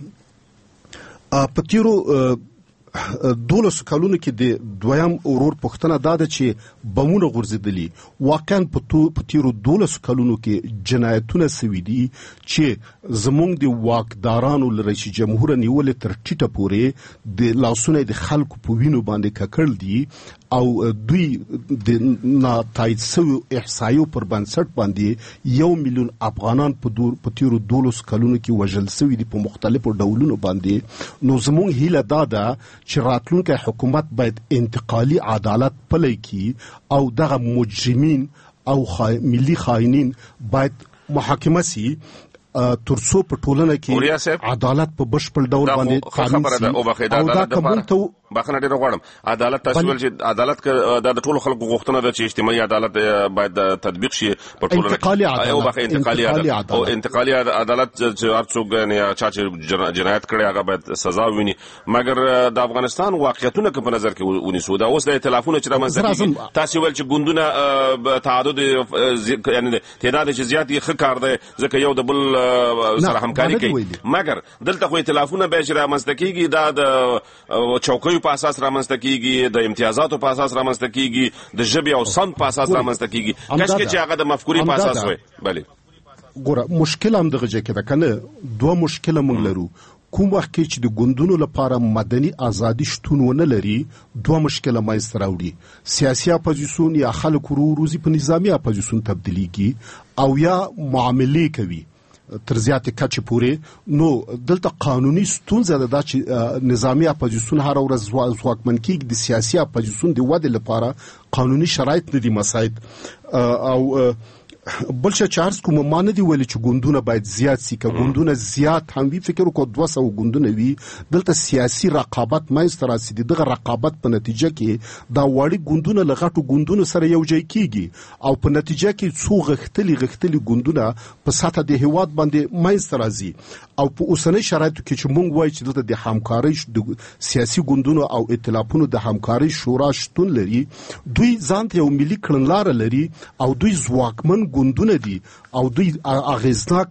په تیرو 12 کلونو کې د دویم اورور پښتنه داده چې بمونه غورځیدلی واقعا په تیرو 12 کلونو کې جنایتونه سوي دي چې زمونږ د واکدارانو رئیس جمهور نیول تر ټیټه پورې د لاسونه د خلکو په وینو باندې ککړ دي او دوی د ناتایید شویو احصایو پر بنسټ باندې 1 میلیون افغانان په تیرو 12 کلونو کې وژل شوي دي په مختلفو ډولونو باندې. نو زموږ هیله دا ده چې راتلونکی حکومت باید انتقالي عدالت پلی کړي او دغه مجرمین او ملي خائنین باید محاکمه سي ترڅو په ټولنه کې عدالت په بشپړ ډول باندې قانون سي. او دا کوم ته بخنه ډیر غواړم عدالت تاسو ول چې عدالت د ټولو خلکو غوښتنه ده چې اجتماعي عدالت باید تطبیق شي په ټولنه او بخ انتقالي عدالت چې ارڅوګ نه چا چې جنایت کړي هغه باید سزا وویني. مګر د افغانستان واقعیتونه په نظر کې ونیسو دا اوس د ائتلافونو چې رامنځته تاسو ول چې ګوندونه تعدد یعنی تعداد چې زیات ښه کار دی ځکه یو د بل سره همکاري کوي. مګر دلته خو ائتلافونه به چې رامنځته کیږي دا د چوکۍ په اساس رامنځته کیږي د امتیازاتو په اساس رامنځته کیږي د ژبې او سند په اساس رامنځته کیږي کله چې هغه د مفکورې په اساس وي. بله ګوره مشکل هم دغه ځکه ده کنه دوه مشکل موږ لرو. کوم وخت کې چې د ګوندونو لپاره مدني ازادي شتون ونه لري دوه مشکل مایسته راوړي. سیاسي اپوزیسیون یا خلک روزي په نظامی اپوزیسیون تبدیلیږي او یا معاملې کوي تر زیاتې کچې پورې. نو دلته قانوني ستونزه ده چې نظامی اپوزیسیون هر ورځ ځواکمن کېږي د سیاسي اپوزیسیون د ودې لپاره قانوني شرایط نه دي مساعد. او بل څه چارز کوم ما نه دی ویل چې ګوندونه باید زیات سي که ګوندونه زیات هم وي فکر وکړو 200 ګوندونه وي دلته سیاسي رقابت مایسته راسي. دغه رقابت په نتیجه کې دا وړي ګوندونه له غټو ګوندونو سره یو ځای کیږي او په نتیجه کې څو غختلي ګوندونه په ساته د هیواد باندې مایسته راځي. او په اوسنۍ شرایطو کې چې مونږ وایو چې دلته د همکارۍ د سیاسي ګوندونو او ائتلافونو د همکارۍ شورا شتون لري دوی ځان ته یو ملي کړنلاره لري او دوی ځواکمن ګوندونه دي او دوی اغیزناک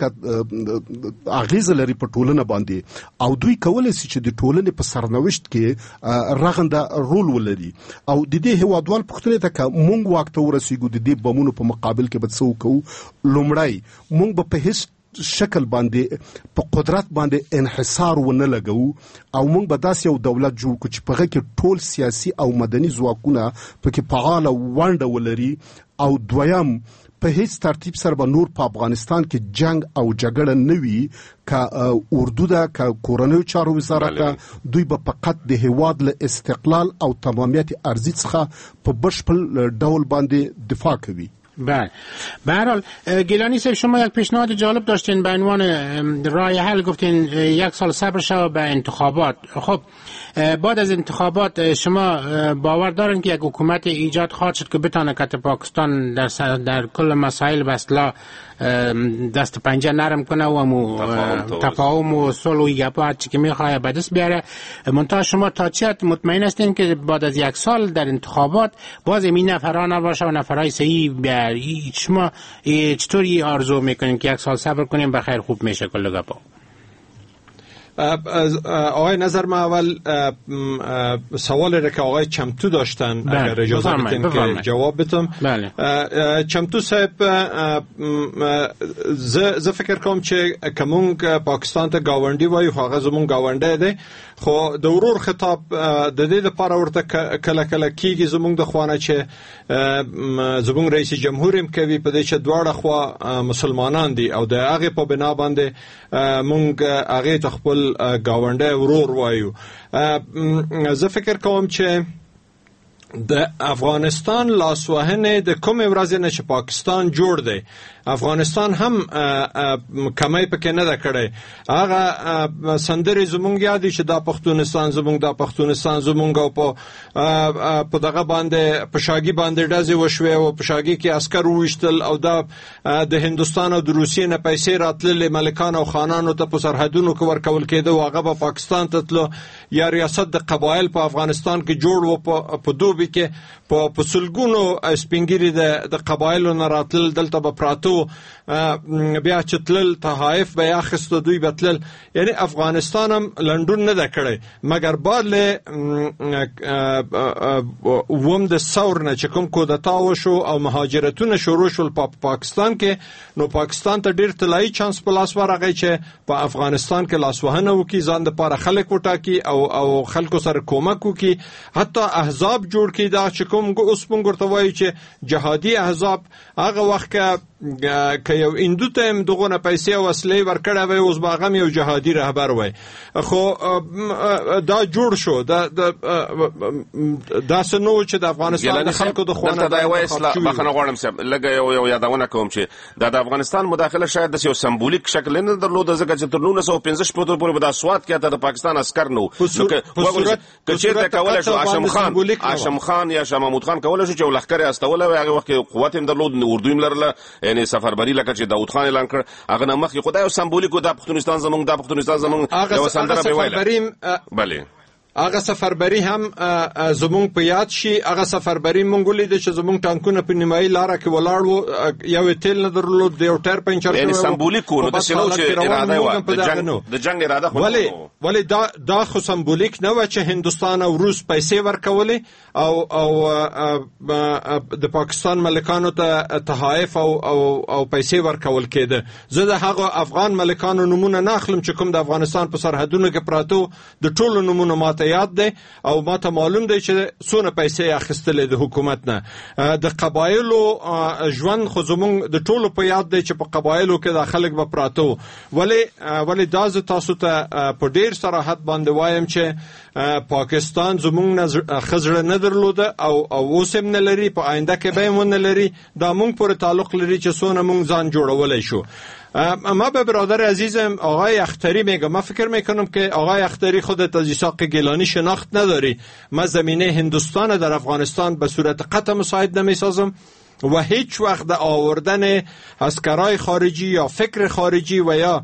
اغیز لري په ټولنه باندې او دوی کولای شي چې د ټولنې په سرنوشت کې رغنده رول ولري. او د دې هیوادوال پښتنې ته مونږ وخت ورسېږو د دې بمونو په مقابل کې به څه وکړو. لومړی مونږ به په هیڅ شکل باندې په قدرت باندې انحصار ونه لګو او موږ به داسې یو دولت جوړ کړو چې په هغه کې ټول سیاسي او مدني ځواکونه پکې فعاله ونډه ولري. او دویم په هیڅ ترتیب سره به نور په افغانستان کې جنگ او جګړه نه وي که اردو ده که کورنیو چارو وزارت دوی به فقط د هیواد له استقلال او تمامیت ارضی څخه په بشپړ ډول باندې دفاع کوي. بله به هر حال گیلانی صاحب شما یک پیشنهاد جالب داشتین به عنوان راه حل گفتین 1 سال صبر شو به انتخابات. خب بعد از انتخابات شما باور دارین که یک حکومت ایجاد خواهد شد که بتانه که پاکستان در کل مسائل به اصطلاح دست پنجه نرم کنه و تفاهم و صلح و گپا هرچی که میخواه به دست بیاره. منتها شما تا چه حد مطمئن هستین که بعد از 1 سال در انتخابات باز این نفرها نباشه و نفرهای صحیح بیاره؟ شما چطوری آرزو میکنین که 1 سال صبر کنیم بخیر خوب میشه کل گپا؟ آقای نظر ما اول سوال را که آقای چمتو داشتن اگر اجازه بدین که جواب بدم. چمتو صاحب ز فکر کوم چې کومونګ پاکستان ته گاونډي وایو هغه زمون گاونډي دی خو د ورور خطاب د دې لپاره ورته کله کیږي زمون د خوانه چې زمون رئیس جمهور هم کوي په دې چې دواړه خوا مسلمانان دي او د هغه په بنا باندې مونږ هغه ته خپل گاونډي ورور وایو. زه فکر کوم چې د افغانستان لاسوهنه د کوم ورځې نه چې پاکستان جوړ دی افغانستان هم کمای پکې نه ده کړې. هغه سندري زمونږ یادي چې دا پښتونستان زمونږ او په دغه باندې پشاګي باندې ډزې وشوي او پشاګي کې عسكر وشتل او دا د هندستان او د روسیې نه پیسې راتللې ملکان او خانانو ته په سرحدونو کې ورکول کېده او هغه په پاکستان ته تلو یا ریاست د قبایل په افغانستان کې جوړ و په دوبي کې په سلګونو سپینګری د قبایلو نه راتل دلته په پراتو شو بیا چتلل تحائف بیا خست دوی بتلل. یعنی افغانستان هم لندن نه کړي مګر بعد له ووم د ثور نه چې کوم کودتا وشو او مهاجرتونه شروع شول په پاکستان کې، نو پاکستان ته ډیر طلایی چانس په لاس ورغی چې په افغانستان کې لاسوهنه وکي، ځان د پاره خلک وټاکي او خلکو سره کومک وکي، حتی احزاب جوړ کړي. دا چې کوم اوس مونږ ورته وایو چې جهادي احزاب، هغه وخت که یو اندو ته هم دغه پیسې او اسلحې ورکړه وای، اوس باغه یو جهادي رهبر وای. خو دا جوړ شو دا سنو چې د افغانستان د خلکو د خوانه دا وای بخنه غواړم چې لګه یو یادونه کوم چې د افغانستان مداخله شاید د یو سمبولیک شکل نه درلود، ځکه چې تر 1915 پورې به د سواد کې د پاکستان عسكر نو کچېرته کولای شو هاشم خان یا شاه محمود خان کولای شو چې لښکر استوله وي، هغه وخت قوت هم درلود، اردو هم لرله، یعنی سفربری لکه چې داود خان اعلان کړ، هغه نمخ خدای او سمبولیک د پښتونستان زمونږ یو سندره به ویل. بله هغه سفربری هم زمونږ په یاد شي. هغه سفربری مونږ لیدل چې زمونږ ټانکونه په نیمایي لار کې ولاړ وو، یو تیل نه درلود، یو ټایر پنچر شوی، یعنی سمبولیک و، نو د سينو چې اراده و د جنگ اراده خو ولی دا خو سمبولیک نه و چې هندستان او روس پیسې ورکولې او د پاکستان ملکانو ته تحائف او پیسې ورکول کېده. زه د هغه افغان ملکانو نمونه نه اخلم چې کوم د افغانستان په سرحدونو کې پراته، د ټولو نمونه ماته یاد دی او ماته معلوم دی چې څونه پیسې اخیستلې د حکومت نه. د قبایلو ژوند خو زمونږ د ټولو په یاد دی چې په قبایلو کې د خلک به پراته، ولی دا زه تاسو ته په ډیر صراحت باندې وایم چې پاکستان زمونږ خزړه نه درلوده او اوس هم نه لري، په آینده کې به هم نه لري. دا مونږ پورې تعلق لري چې څونه مونږ ځان جوړولای شو. اما به برادر عزیزم آقای اختری میگم، من فکر میکنم که آقای اختری خودت از اسحاق گیلانی شناخت نداری. من زمینه هندوستان در افغانستان به صورت قطع مساعد نمیسازم و هیچ وقت آوردن عسکرای خارجی یا فکر خارجی و یا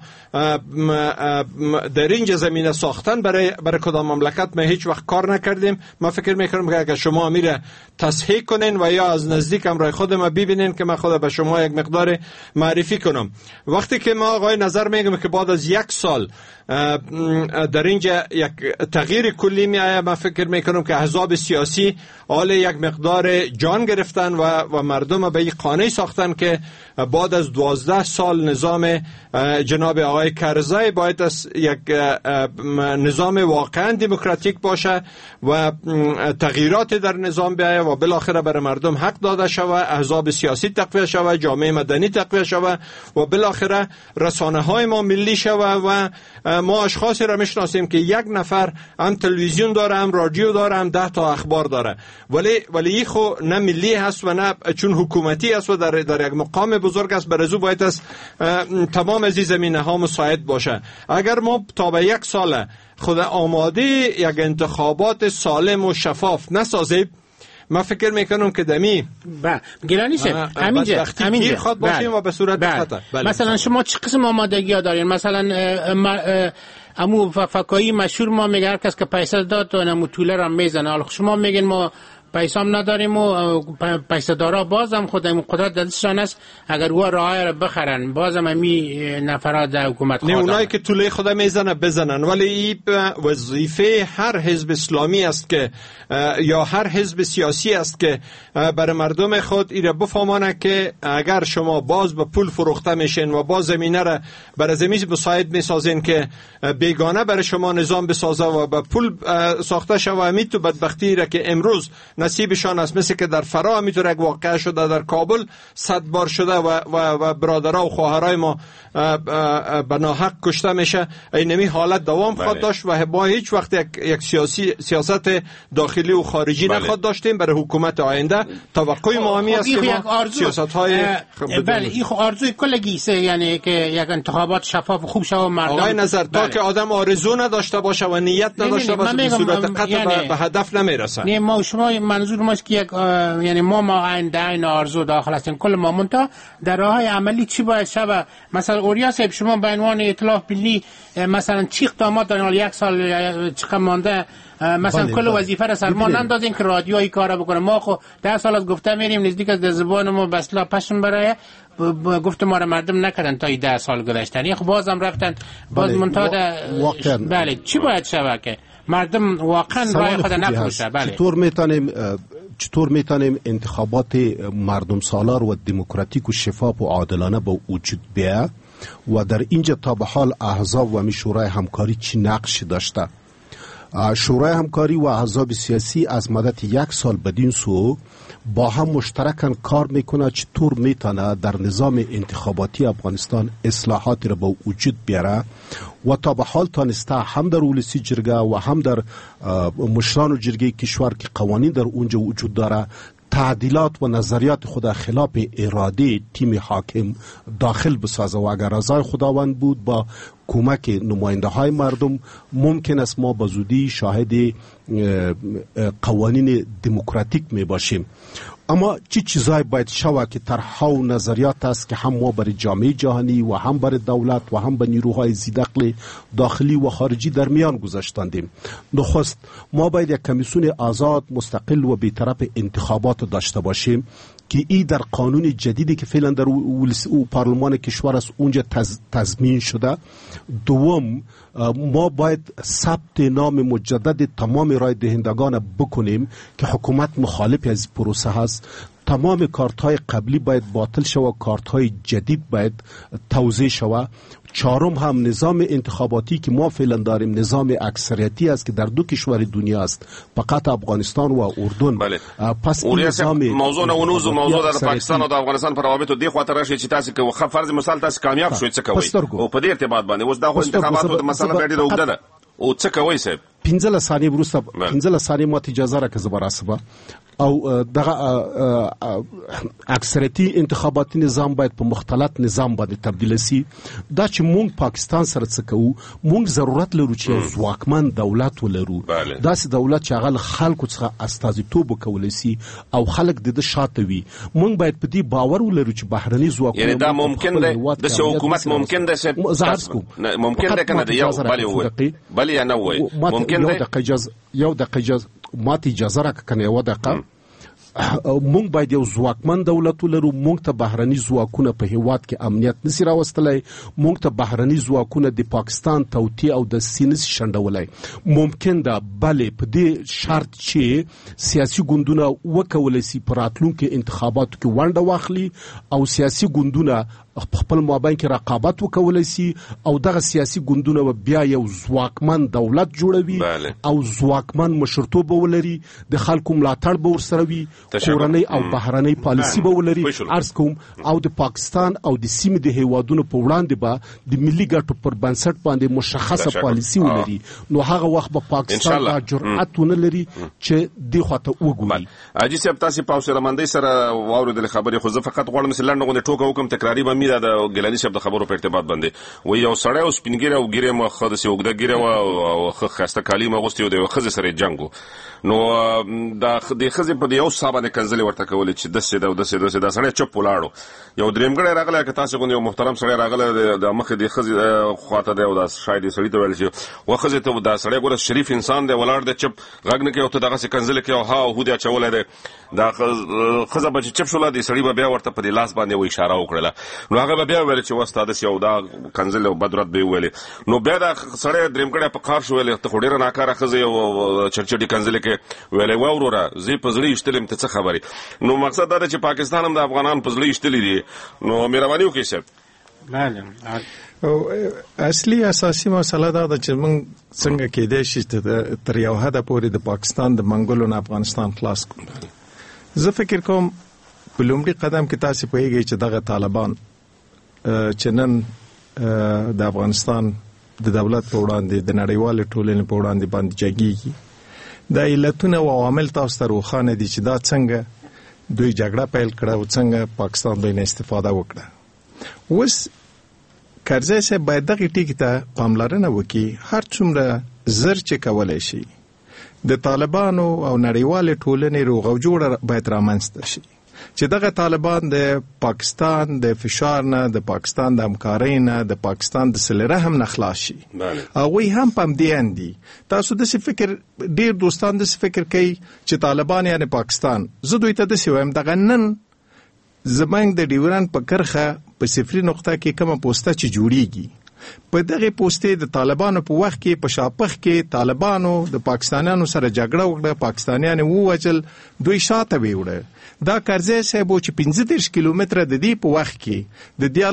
در اینجا زمینه ساختن برای کدام مملکت ما هیچ وقت کار نکردیم. من فکر میکنم که اگر شما میره تصحیح کنین و یا از نزدیک امرای خود ما ببینین که من خود به شما یک مقدار معرفی کنم. وقتی که ما آقای نظر میگم که بعد از 1 سال در اینجا یک تغییر کلی می آید، من فکر میکنم که احزاب سیاسی حال یک مقدار جان گرفتن و مردم به یک قانع ساختن که بعد از 12 سال نظام جناب آقای کرزی باید از یک نظام واقعا دموکراتیک باشه و تغییرات در نظام بیاید و بالاخره برای مردم حق داده شود، احزاب سیاسی تقویت شود، جامعه مدنی تقویت شود و بالاخره رسانه های ما ملی شود و ما اشخاصی را میشناسیم که یک نفر هم تلویزیون داره، هم رادیو داره، هم 10 تا اخبار داره، ولی خو نه ملی هست و نه چون حکومتی است و در یک مقام بزرگ است. برای باید از تمام از این زمینه ها مساعد باشه. اگر ما تا به 1 سال خود آماده یک انتخابات سالم و شفاف نسازیم، من فکر میکنم که دمی گیلانی شه همینجا خود باشیم و به صورت خطا. مثلا شما چه قسم آمادگی ها دارین؟ مثلا امو فکایی مشهور ما میگه هر کس که پیسه داد تو نمو طوله را میزنه. حالا شما میگین ما پیسه هم نداریم و پیسه دارا بازم خودمون قدرت دستشان است، اگر او راه را بخرن بازم همی نفرات در حکومت نه اونایی که طوله خدا میزنه بزنن. ولی این وظیفه هر حزب اسلامی است که یا هر حزب سیاسی است که برای مردم خود ایره بفهمانه که اگر شما باز به پول فروخته میشین و باز زمینه را برای زمین مساعد میسازین که بیگانه برای شما نظام بسازه و به پول ساخته شوه، می تو بدبختی را که امروز نصیبشان است، مثل که در فرا همینطور یک واقعه شده، در کابل 100 بار شده و برادرها و خواهرای ما به ناحق کشته میشه. اینمی حالت دوام خواهد داشت و با هیچ وقت یک سیاست داخلی و خارجی نخواهد داشتیم. برای حکومت آینده توقع ما همی است که ما سیاست های بله این آرزوی کلگی است، یعنی که یک انتخابات شفاف و خوب شه و مردم آقای نظر تا که آدم آرزو نداشته باشه و نیت نداشته باشه به صورت قطع به هدف نمیرسه. نه ما شما منظور ماست که یک یعنی ما این آرزو داخل هستیم کل ما منتها در راه عملی چی باید شه؟ مثلا اوریا صاحب شما به عنوان ائتلاف ملی مثلا چی اقدامات دارین؟ 1 سال چقدر مانده مثلا کل وظیفه را سر ما نندازین که رادیویی کارا بکنه. ما خو 10 سال از گفته میریم نزدیک از زبان ما بسلا پشم برای گفت ما را مردم نکردن تا 10 سال گذشتن، خب باز هم رفتن باز منتها بله چی باید شود که مردم واقعا رای خود نفروشه؟ بله چطور میتونیم انتخابات مردم سالار و دموکراتیک و شفاف و عادلانه به وجود بیاید و در اینجا تا به حال احزاب و شورای همکاری چی نقش داشته؟ شورای همکاری و احزاب سیاسی از مدت 1 سال بدین سو با هم مشترکاً کار میکنه چطور میتونه در نظام انتخاباتی افغانستان اصلاحاتی را به وجود بیاره و تا به حال تانسته هم در ولسی جرگه و هم در مشران جرگه کشور که قوانین در اونجا وجود داره تعدیلات و نظریات خود خلاف اراده تیم حاکم داخل بسازه و اگر رضای خداوند بود با کمک نماینده های مردم ممکن است ما به زودی شاهد قوانین دموکراتیک می باشیم. اما چی چیزای باید شود که طرح‌ها و نظریات است که هم ما برای جامعه جهانی و هم برای دولت و هم به نیروهای ذی‌دخل داخلی و خارجی در میان گذاشتندیم. نخست ما باید یک کمیسیون آزاد مستقل و بی‌طرف انتخابات داشته باشیم که ای در قانون جدیدی که فعلا در پارلمان کشور است اونجا تضمین شده. دوم ما باید ثبت نام مجدد تمام رای دهندگان بکنیم که حکومت مخالف از پروسه هست. تمام کارت های قبلی باید باطل شود، کارت های جدید باید توزیع شود. چهارم هم نظام انتخاباتی که ما فعلا داریم نظام اکثریتی است که در 2 کشور دنیا است، فقط افغانستان و اردن. بله. پس این نظام موضوع در پاکستان او د افغانستان پر روابط دی خاطر راشي چې تاسو که فرض مثال تاسو کامیاب شوئ څه کوئ او په دې ارتباط باندې اوس دا خو انتخاباتو د مسله باندې راوګده او څه کوئ صاحب 15 ثانیه وروسته 15 ثانیه ماته اجازه راکړه زبراسبه او دغه اکثریتی انتخاباتي نظام باید په مختلط نظام باندې تبدیل شي. دا چې مونږ پاکستان سره څه کوو، مونږ ضرورت لرو چې ځواکمن دولت ولرو، داسې دولت چې هغه خلکو څخه استازیتوب وکولای شي او خلک د شاته وي. مونږ باید په دې باور ولرو چې بهرني ځواکونه یعنی دا ممکن ده د حکومت ممکن ده چې ممکن ده کنه یو بلی یا نه وای ممکن ده یو دقیقه اجازه ماته اجازه راکړه یو دقیقه. مونږ باید یو ځواکمن دولت ولرو. مونږ ته بهرني ځواکونه په هیواد کې امنیت نسی راوستلای. مونږ ته بهرني ځواکونه د پاکستان توطئه او د سینس شندولای ممکن ده، بلې په دې شرط چې سیاسي ګوندونه وکولای شي په راتلونکو انتخاباتو کې ونډه واخلي او سیاسي ګوندونه خپل مابین کې رقابت وکولای شي او دغه سیاسي ګوندونه بیا یو ځواکمن دولت جوړوي او ځواکمن مشرتوب ولري، د خلکو ملاتړ به ورسره وي، کورنۍ او بهرنۍ پالیسي به ولري. عرض کوم او د پاکستان او د سیمې د هیوادونو په وړاندې به د ملي ګټو پر بنسټ باندې مشخصه پالیسي ولري. نو هغه وخت به پاکستان د جرأت ونه لري چې دی خواته وګوري. اجي صاحب تاسو په سرمندۍ سره واوریدل خبرې، خو زه فقط غواړم چې لنډه غونډه ټوکه وکم تکراری به میرا د ګیلانی صاحب د خبرو په ارتباط باندې و یو سړی او سپینګیره او ګیره مو خد سي وګړه ګیره او خسته کلمه غوستي د خزه سره جنگو. نو د خزه په یو صاحب د کنزلي ورته کول چې د سړی چپ ولاړو. یو درېمګړی راغله که تاسو غو یو محترم سړی راغله د مخ د خزه خواته دی او د شاید سړی ته ویل شي و خزه ته د سړی ګوره شریف انسان دی ولاړ د چپ غږ نه کوي او ته دغه کنزلي کې او ها هو دی چولای دی دا خزه به چپ شولا دی سړی بیا ورته په لاس باندې و اشاره وکړه. نو هغه بیا ویل چې واستاده یو دا کنزل او بدرت به ویل. نو بیا دا سړی درېمګړی په کار شو ویل ته ډیره ناکاره خزه او چرچډي کنزل کې ویل و وروره زی په زړی اشتلم ته څه خبري. نو مقصد دا چې پاکستان هم د افغانان په زړی اشتلې دي. نو مهرباني وکړئ صاحب. بله او اصلي اساسي مسله دا چې موږ څنګه کېدای شي تر یو حد پورې د پاکستان د منګولو نه افغانستان خلاص کړو. زه فکر کوم په لومړي قدم کې تاسو پوهیږئ چې دغه طالبان چې نن د افغانستان د دولت په وړاندې د نړیوال ټولنې په وړاندې باندې جګیږي. دا علتونه او عوامل تاسو ته روښانه دي چې دا څنګه دوی جګړه پیل کړه او څنګه پاکستان دوی نه استفاده وکړه. اوس کرزی صاحب باید دغه ټکي ته پاملرنه وکړي. هر څومره زر چې کولای شي د طالبانو او نړیوال ټولنې روغ او جوړ باید رامنځته شي چې دغه طالبان د پاکستان د فشار نه، د پاکستان د همکارۍ نه، د پاکستان د صله رحم نه خلاص شي. هغوی هم په همدې اندي. تاسو داسې فکر، ډېر دوستان داسې فکر کوي چې طالبان یعنې پاکستان. زه دوی ته داسې وایم دغه نن زمنګ د ډیورن په کرخه په صفري نقطه کې کومه پوسټه چې جوړیږي په دغه پوسټې د طالبانو په وخت کې په شاپخ کې طالبانو د پاکستانیانو سره جګړه وکړه، پاکستانیان ووجل، دوی شاته ویوړه. دا کرزی صاحب چې 35 کیلومتره د دې په وخت کې د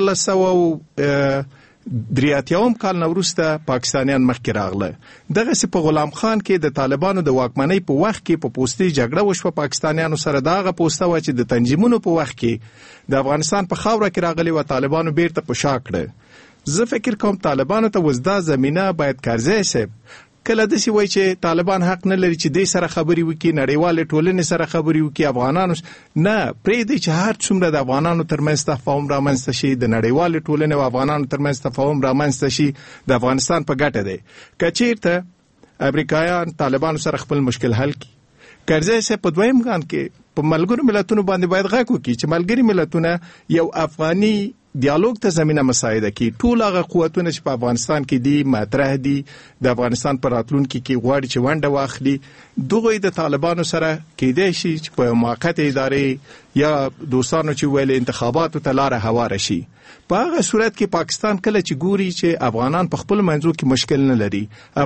1983 کال وروسته پاکستانیان مخکې راغله. دغه سي په غلام خان کې د طالبانو د واکمنۍ په وخت کې په پوسټي جګړه وشوه پاکستانیانو سره. دغه پوسټه و چې د تنظیمونو په وخت کې د افغانستان په خاوره کې راغلي و، طالبانو بیرته په شا کړه. زه فکر کوم طالبانو ته وزدا زمينه باید کرزی صاحب کله داسې وایي چې طالبان حق نه لري چې دې سره خبرې وکړي، نړیوال ټولنې سره خبرې وکړي، افغانانو نه پرېږدي چې هر څومره د افغانانو ترمنځ تفاهم رامنځته شي، د نړیوال ټولنې او افغانانو ترمنځ تفاهم رامنځته شي، د افغانستان په ګټه دی. که چیرته امریکایان طالبانو سره خپل مشکل حل کړي، کرزی صاحب په دویم ګام کې په ملګرو ملتونو باندې باید غږ وکړي چې ملګري ملتونه یو افغاني دیالوګ ته زمينه مساعده کی. ټول هغه قوتونه چې په افغانستان کې دي مطرح دي، د افغانستان پر راتلونکي کې غواړي چې ونډه واخلي، دغه د طالبانو سره کېدای شي چې په موقت ادارې یا دوستانو چې ویل انتخاباتو ته لار هواره شي. په هغه صورت کې پاکستان کله چې ګوري چې افغانان په خپل منځو کې مشکل نه لري،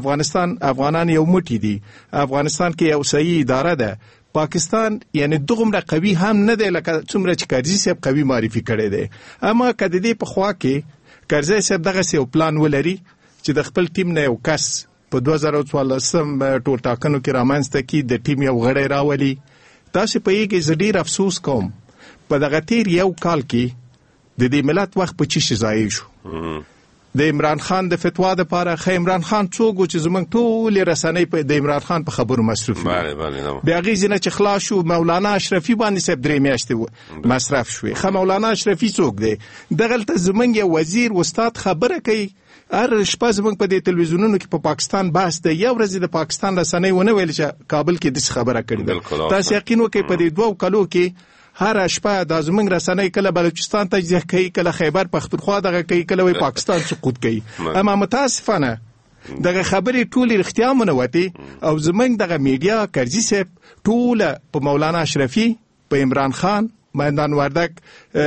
افغانان یو موټی دي، افغانستان کې یو صحیح اداره ده، پاکستان یعنی دغمره قوي هم نه دی لکه څومره چې کرزی صاحب قوي معرفي کړی دی. اما کله دې په خوا کې کرزی صاحب دغه یو پلان ولري چې د خپل ټیم نه یو کس په 2014 ټول ټاکنو کې رامنځته کی، د ټیم یو غړی راولي. تاسو په یې کې ډیر افسوس کوم په دغه تیر یو کال کې د دې ملت وخت په چی شي ضایع شو. د عمران خان د فتوا د پاره عمران خان څوک چې زمنګ ټول رسنۍ په د عمران خان په خبرو مصروف دي. بیا غیزنه چې خلاص شو مولانا اشرفي باندې صاحب درې میاشتې مصرف شوې. مولانا اشرفي څوک دی؟ دغلته زمنګ یو وزیر استاد خبره کوي، هر شپه زمنګ په دې تلویزیونونو کې په پاکستان بحث دی. یو ورځ د پاکستان رسنۍ ونه ویل چې کابل کې د خبره کړې. تاسو یقین وکړئ په دې 2 کالو کې هر شپه د زمنګ رسنۍ کله بلوچستان تجزیه کوي، کله خیبر پختونخوا دغه کوي، کله وی پاکستان سقوط کوي. اما متاسفانه دغه خبرې ټولې رښتیا منوتي او زمنګ دغه میډیا کرزی صاحب ټول په مولانا اشرفي، په عمران خان، میدان وردک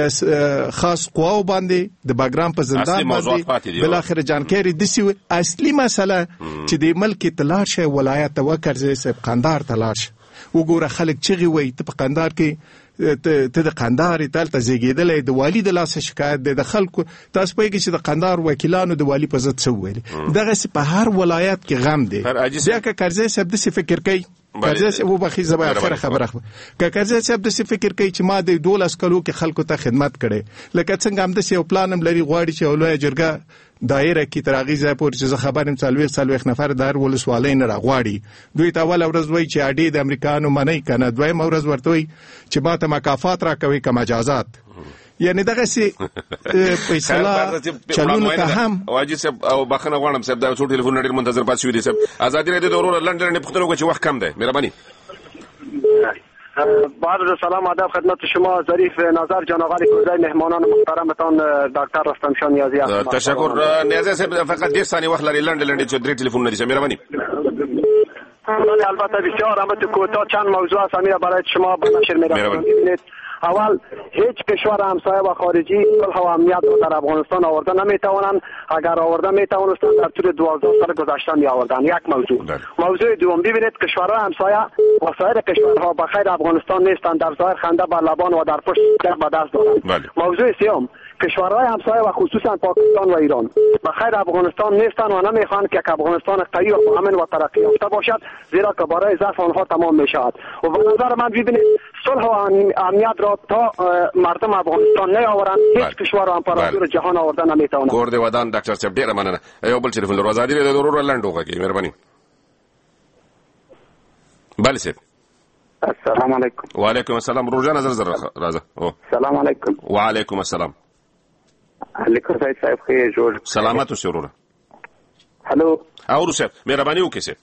خاص قواو باندې د باګرام په زندان باندې بل اخر جانکاری دسی اصلي مسله چې د ملک تلار شه ولایت او کرزی صاحب قندار تلار شه. وګوره خلک چغي وي ته په قندار کې ته د قندار تلته زیږیدلې، د والی د لاس شکایت د خلکو. تاسو پوهیږئ چې د قندار وکیلانو د والی په ضد څه ویل. دغه په هر ولایت کې غم دی. بیا که کرزی صاحب د فکر کوي، کرزی صاحب وبخي زبا اخر خبره که کرزی صاحب د فکر کوي چې ما د 12 کلو کې خلکو ته خدمت کړي، لکه څنګه هم د یو پلانم لري غواړي چې اولای جرګه دایره کې ترغی ځای پورې چې خبرم 40 نفر دار ولسوالۍ نه راغواړي. دوی ته اول ورځ وایي چې اډې د امریکانو منی کنه، دویم ورځ ورته وایي چې ما ته مکافات راکوي که مجازات. یعنی دغه سي فیصله چلون ته هم واجب صاحب او بخنه غواړم صاحب دا څو ټلیفون ډیر منتظر پات شوی دي صاحب. ازادي رادیو د ورور لندن نه پختنو چې وخت کم دی، مهرباني. بعد از سلام ادب خدمت شما ظریف نظر جناب آقای کوزی، مهمانان محترمتان دکتر رستم شاه نیازی هستم. تشکر نیازی صاحب، فقط 10 ثانیه وقت لري لندن چې 3 ټلیفون ندیشه، مهرباني. البته بسیار البته کوتاه چند موضوع است امیر برای شما به نشر می‌رسانم. اول هیچ کشور همسایه و خارجی صلح و امنیت را در افغانستان آورده نمیتوانند. اگر آورده میتوانستند در طول 12 سال گذشته می آوردن. یک موضوع. موضوع دوم، ببینید کشورهای همسایه و سایر کشورها به خیر افغانستان نیستند، در ظاهر خنده بر لبان و در پشت به دست دارند. موضوع سوم، کشورهای همسایه و خصوصا پاکستان و ایران به خیر افغانستان نیستند و نمیخواهند که افغانستان قوی و امن و ترقی یافته باشد، زیرا که برای ضعف آنها تمام میشود. و به نظر من ببینید صلح و امنیت را تا مردم افغانستان نیاورند، هیچ کشور امپراتور جهان آورده نمیتواند. کور دی ودان ډاکټر صاحب ډیر مننه. یو بل ټلیفون درو ازادي د ضرور لندو کې، مهرباني. بله صاحب. السلام علیکم. وعلیکم السلام. روزانه زر راځه. السلام علیکم. وعلیکم السلام. علیکم صاحب خیر جوړ. سلامت اوسې وروره. هلو. او صاحب مهرباني وکړئ صاحب.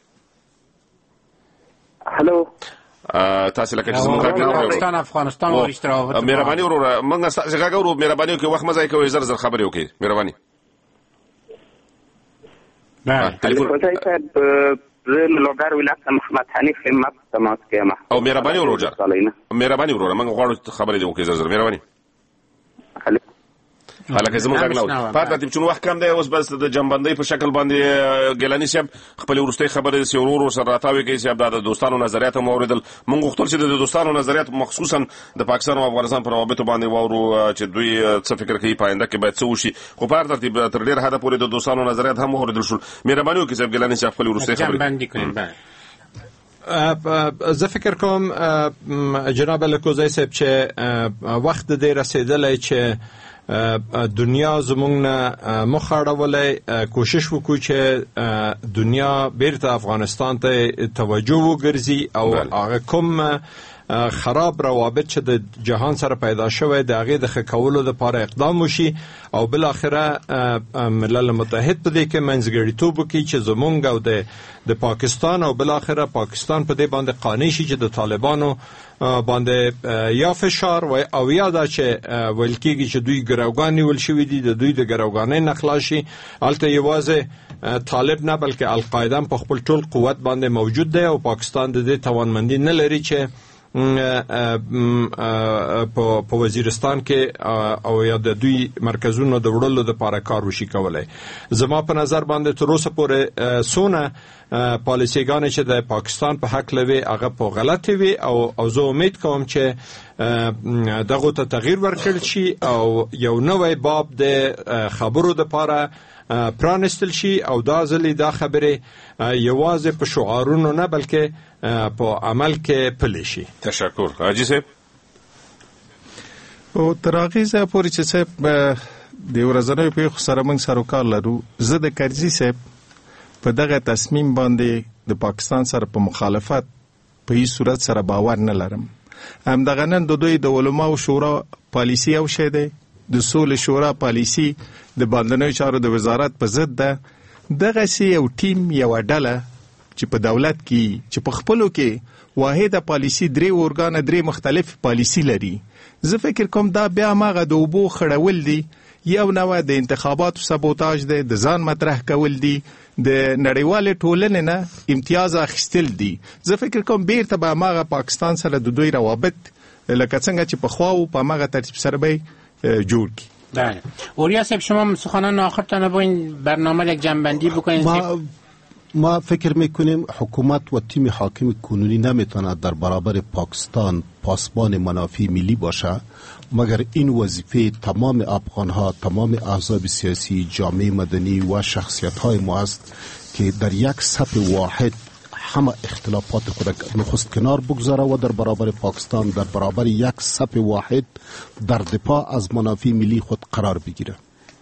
هلو. تاسو لکه چې زموږ افغانستان ورشتراوت مهرباني وروره موږ تاسو غاګه ورو مهرباني وکړئ وخت مزای کوي زر خبرې وکړئ مهرباني. علیکم صاحب زه لوګر ولایت محمد حنیف همت تماس کوم. او مهرباني وروره موږ غواړو خبرې دې وکړئ زر مهرباني. حالکه زموږ غږ نه په ترتیب چې وخت کم دی اوس بس د جنبندۍ په شکل باندې ګیلانی صاحب خپل ورستۍ خبرې سي ورور سره راتاوي کوي صاحب د دوستانو نظریات مو اوریدل مونږ غوښتل چې د دوستانو نظریات مخصوصا د پاکستان او افغانستان پر روابطو باندې وورو چې دوی څه فکر کوي پاینده کې باید څه وشي خو په ترتیب تر ډیر حد پورې د دوستانو نظریات هم اوریدل شول مهرباني وکړئ صاحب ګیلانی صاحب خپل ورستۍ خبرې جنبندي کړئ زه فکر کوم جناب الکوزی صاحب چې وخت دې رسیدلی چې دنیا زمونږ نه مخاړولې کوشش وکړو چې دنیا بیرته افغانستان ته توجه وګرځي او هغه کوم خراب روابط چې د جهان سره پیدا شوی د هغې د ښه کولو لپاره اقدام وشي او بالاخره ملل متحد په دې کې منځګړیتوب وکړي چې زمونږ او د پاکستان او بالاخره پاکستان په دې باندې قانع شي چې د طالبانو باندې یا فشار او یا دا چې ویل کېږي چې دوی ګروګان نیول شوي دي د دوی د ګروګانۍ نه خلاص شي هلته یوازې طالب نه بلکې القاعده په خپل ټول قوت باندې موجود دی او پاکستان د دې توانمندي نه لري چې په وزیرستان کې او یا د دوی مرکزونو د وړلو لپاره کار وشي کولای زما په نظر باندې تر اوسه پورې سونه پالیسیګانې چې د پاکستان په حق لوي هغه په غلطي وي او زه امید کوم چې دغه ته تغییر ورکړل شي او یو نوې باب د خبرو لپاره پرانستل شي او دا ځلې دا خبره یوازې په شعارونو نه بلکې په عمل کې پلي شي. تشکر حاجی صاحب. او تر هغې ځایه پورې چې صاحب د ورځنیو پیښو سره موږ سره کار لرو زه د کرزي صاحب په دغه تصمیم باندې د پاکستان سره په مخالفت په هیڅ صورت سره باور نه لرم. همدغه نن د دوی د علماو شورا پالیسي او شی دی د سولې شورا پالیسي د باندنیو چارو د وزارت په ضد ده دغه سي یو ټیم یو ډله چې په دولت کې چې په خپلو کې واحده پالیسي درې اورګان درې مختلف پالیسي لري زه فکر کوم دا بیا ماغه د اوبو خړول دي یو نوع د انتخاباتو سبوتاج دی د ځان مطرح کول دي د نړیوالې ټولنې نه امتیاز اخیستل دي زه فکر کوم بیرته به ماغه پاکستان سره د دوی روابط لکه څنګه چې په خواو په ماغه ترتیب سره به جور کی. بله اوریا صاحب شما سخنان آخرتان با این برنامه یک جنبندی بکنید. ما فکر میکنیم حکومت و تیم حاکم کنونی نمیتواند در برابر پاکستان پاسبان منافع ملی باشه مگر این وظیفه تمام افغانها تمام احزاب سیاسی جامعه مدنی و شخصیت های ما است که در یک صف واحد همه اختلافات خود نخست کنار بگذاره و در برابر پاکستان در برابر یک صف واحد در دفاع از منافع ملی خود قرار بگیره.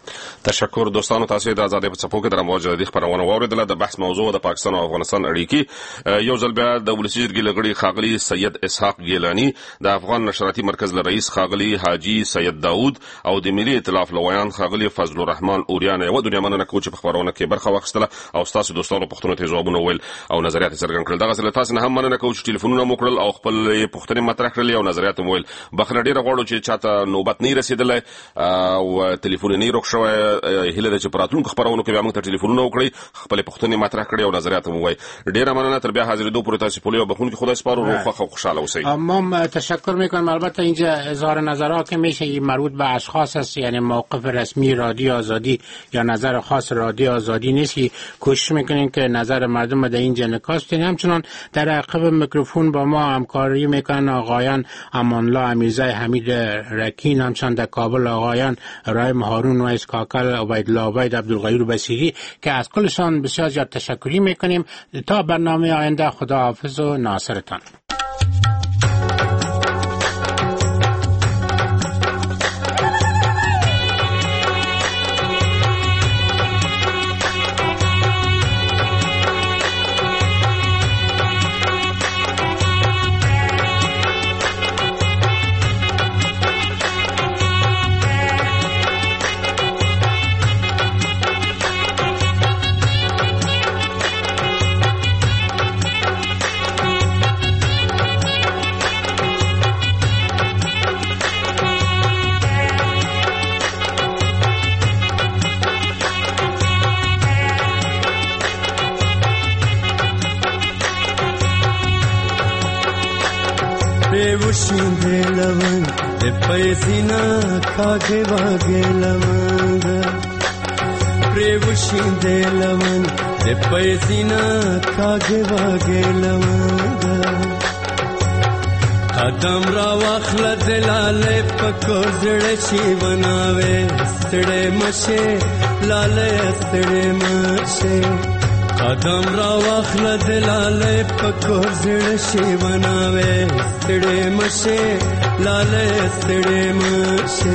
تشکر دوستانو تاسو د آزادۍ په څپو کې د مواجهې خبرونه واوریدله د بحث موضوع د پاکستان او افغانستان اړیکې یو ځل بیا د ولسی جرګې لغړي خاغلی سید اسحاق ګیلانی د افغان نشراتي مرکز رئیس خاغلی حاجی سید داود او د ملي ائتلاف لویان خاغلی فضل الرحمن اوريان یو دنیا مننه کوم چې په خبرونه کې برخه واخیستله او تاسو دوستانو پښتنو ته ځوابونه ویل او نظریات څرګند کړل دغه سره تاسو نه هم مننه کوم چې ټلیفونونه مو کړل او خپل پښتني مطرح کړل او نظریات مو ویل بخنه ډیره غواړو چې چاته نوبت نه رسیدله او ټلیفون نه روښ شوی هله د چپراتونکو خبرونو کې موږ ته ټلیفونونه وکړي خپل پښتني مطرح کړي او نظریات مو وای ډیره مننه تر بیا حاضرېدو پورې تاسو پولیو بخون کې خدای سپارو روح و خوشاله اوسئ. ما تشکر میکنم. البته اینجا اظهار نظرات که میشه مربوط به اشخاص است یعنی موقف رسمی رادیو آزادی یا نظر خاص رادیو آزادی نیست که کوشش میکنیم که نظر مردم در اینجا انعکاس کنیم. همچنان در عقب میکروفون با ما همکاری میکنن آقایان امانالله امیرزای حمید رکین همچنان در کابل آقایان رایم هارون و اسکاکل عبیدالله عبید عبدالغیور بصیری که از کلشان بسیار زیاد تشکری میکنیم. تا برنامه آینده خداحافظ و ناصرتان. Berushim Belavan पैसिना कागे वागे लवंगा प्रेवशी दे लवन पैसिना कागे वागे लवंगा कदम रा वाखला दिलाले पको जड़े शी बनावे स्तड़े मशे लाले स्तड़े मशे कदम रा वाखला दिलाले पको जड़े शी बनावे स्तड़े मशे लाले स्तड़े मशे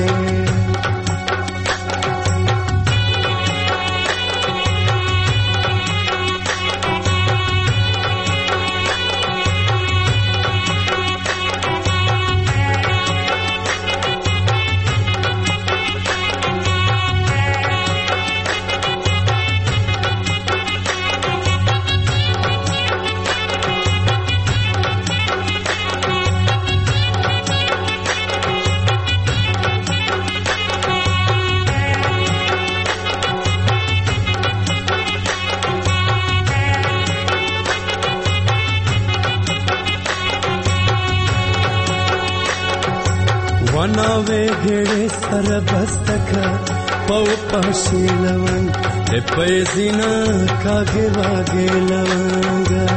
वनावे घेड़े सर बस्तका पौ पाशी लवंग पैसिना कागे वागे लवंगा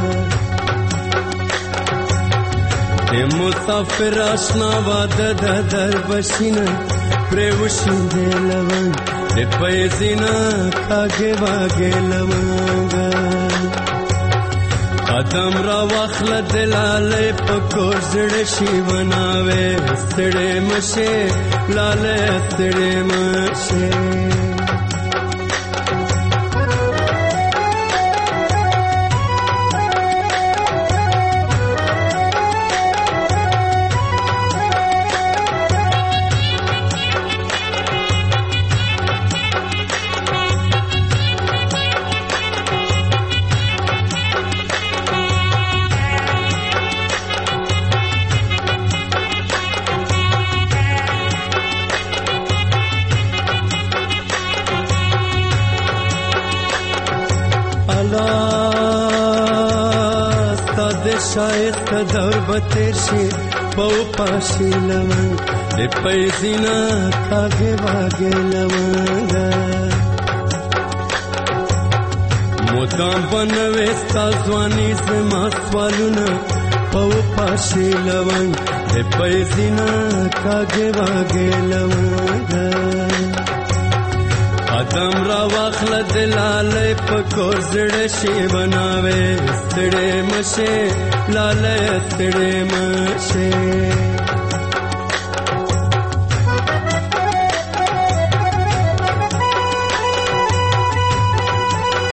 मुसाफिर आशना वाद दर बशीना प्रेवशी दे लवंग पैसिना कागे वागे लवंगा कदम रा वाखला दिलाले पको जड़े शी बनावे स्तड़े मशे लाले स्तड़े मशे शायद दौर बतेशी पौ पाशी लवंग पैसिना कागे वागे लवंगा मोदाम बनवे साजवानी से मासवालुना पौ पाशी लवंग पैसिना कागे वागे लवंगा कदम रा वाखला दिलाले पको जड़े शी बनावे स्तड़े मशे लाले स्तड़े मशे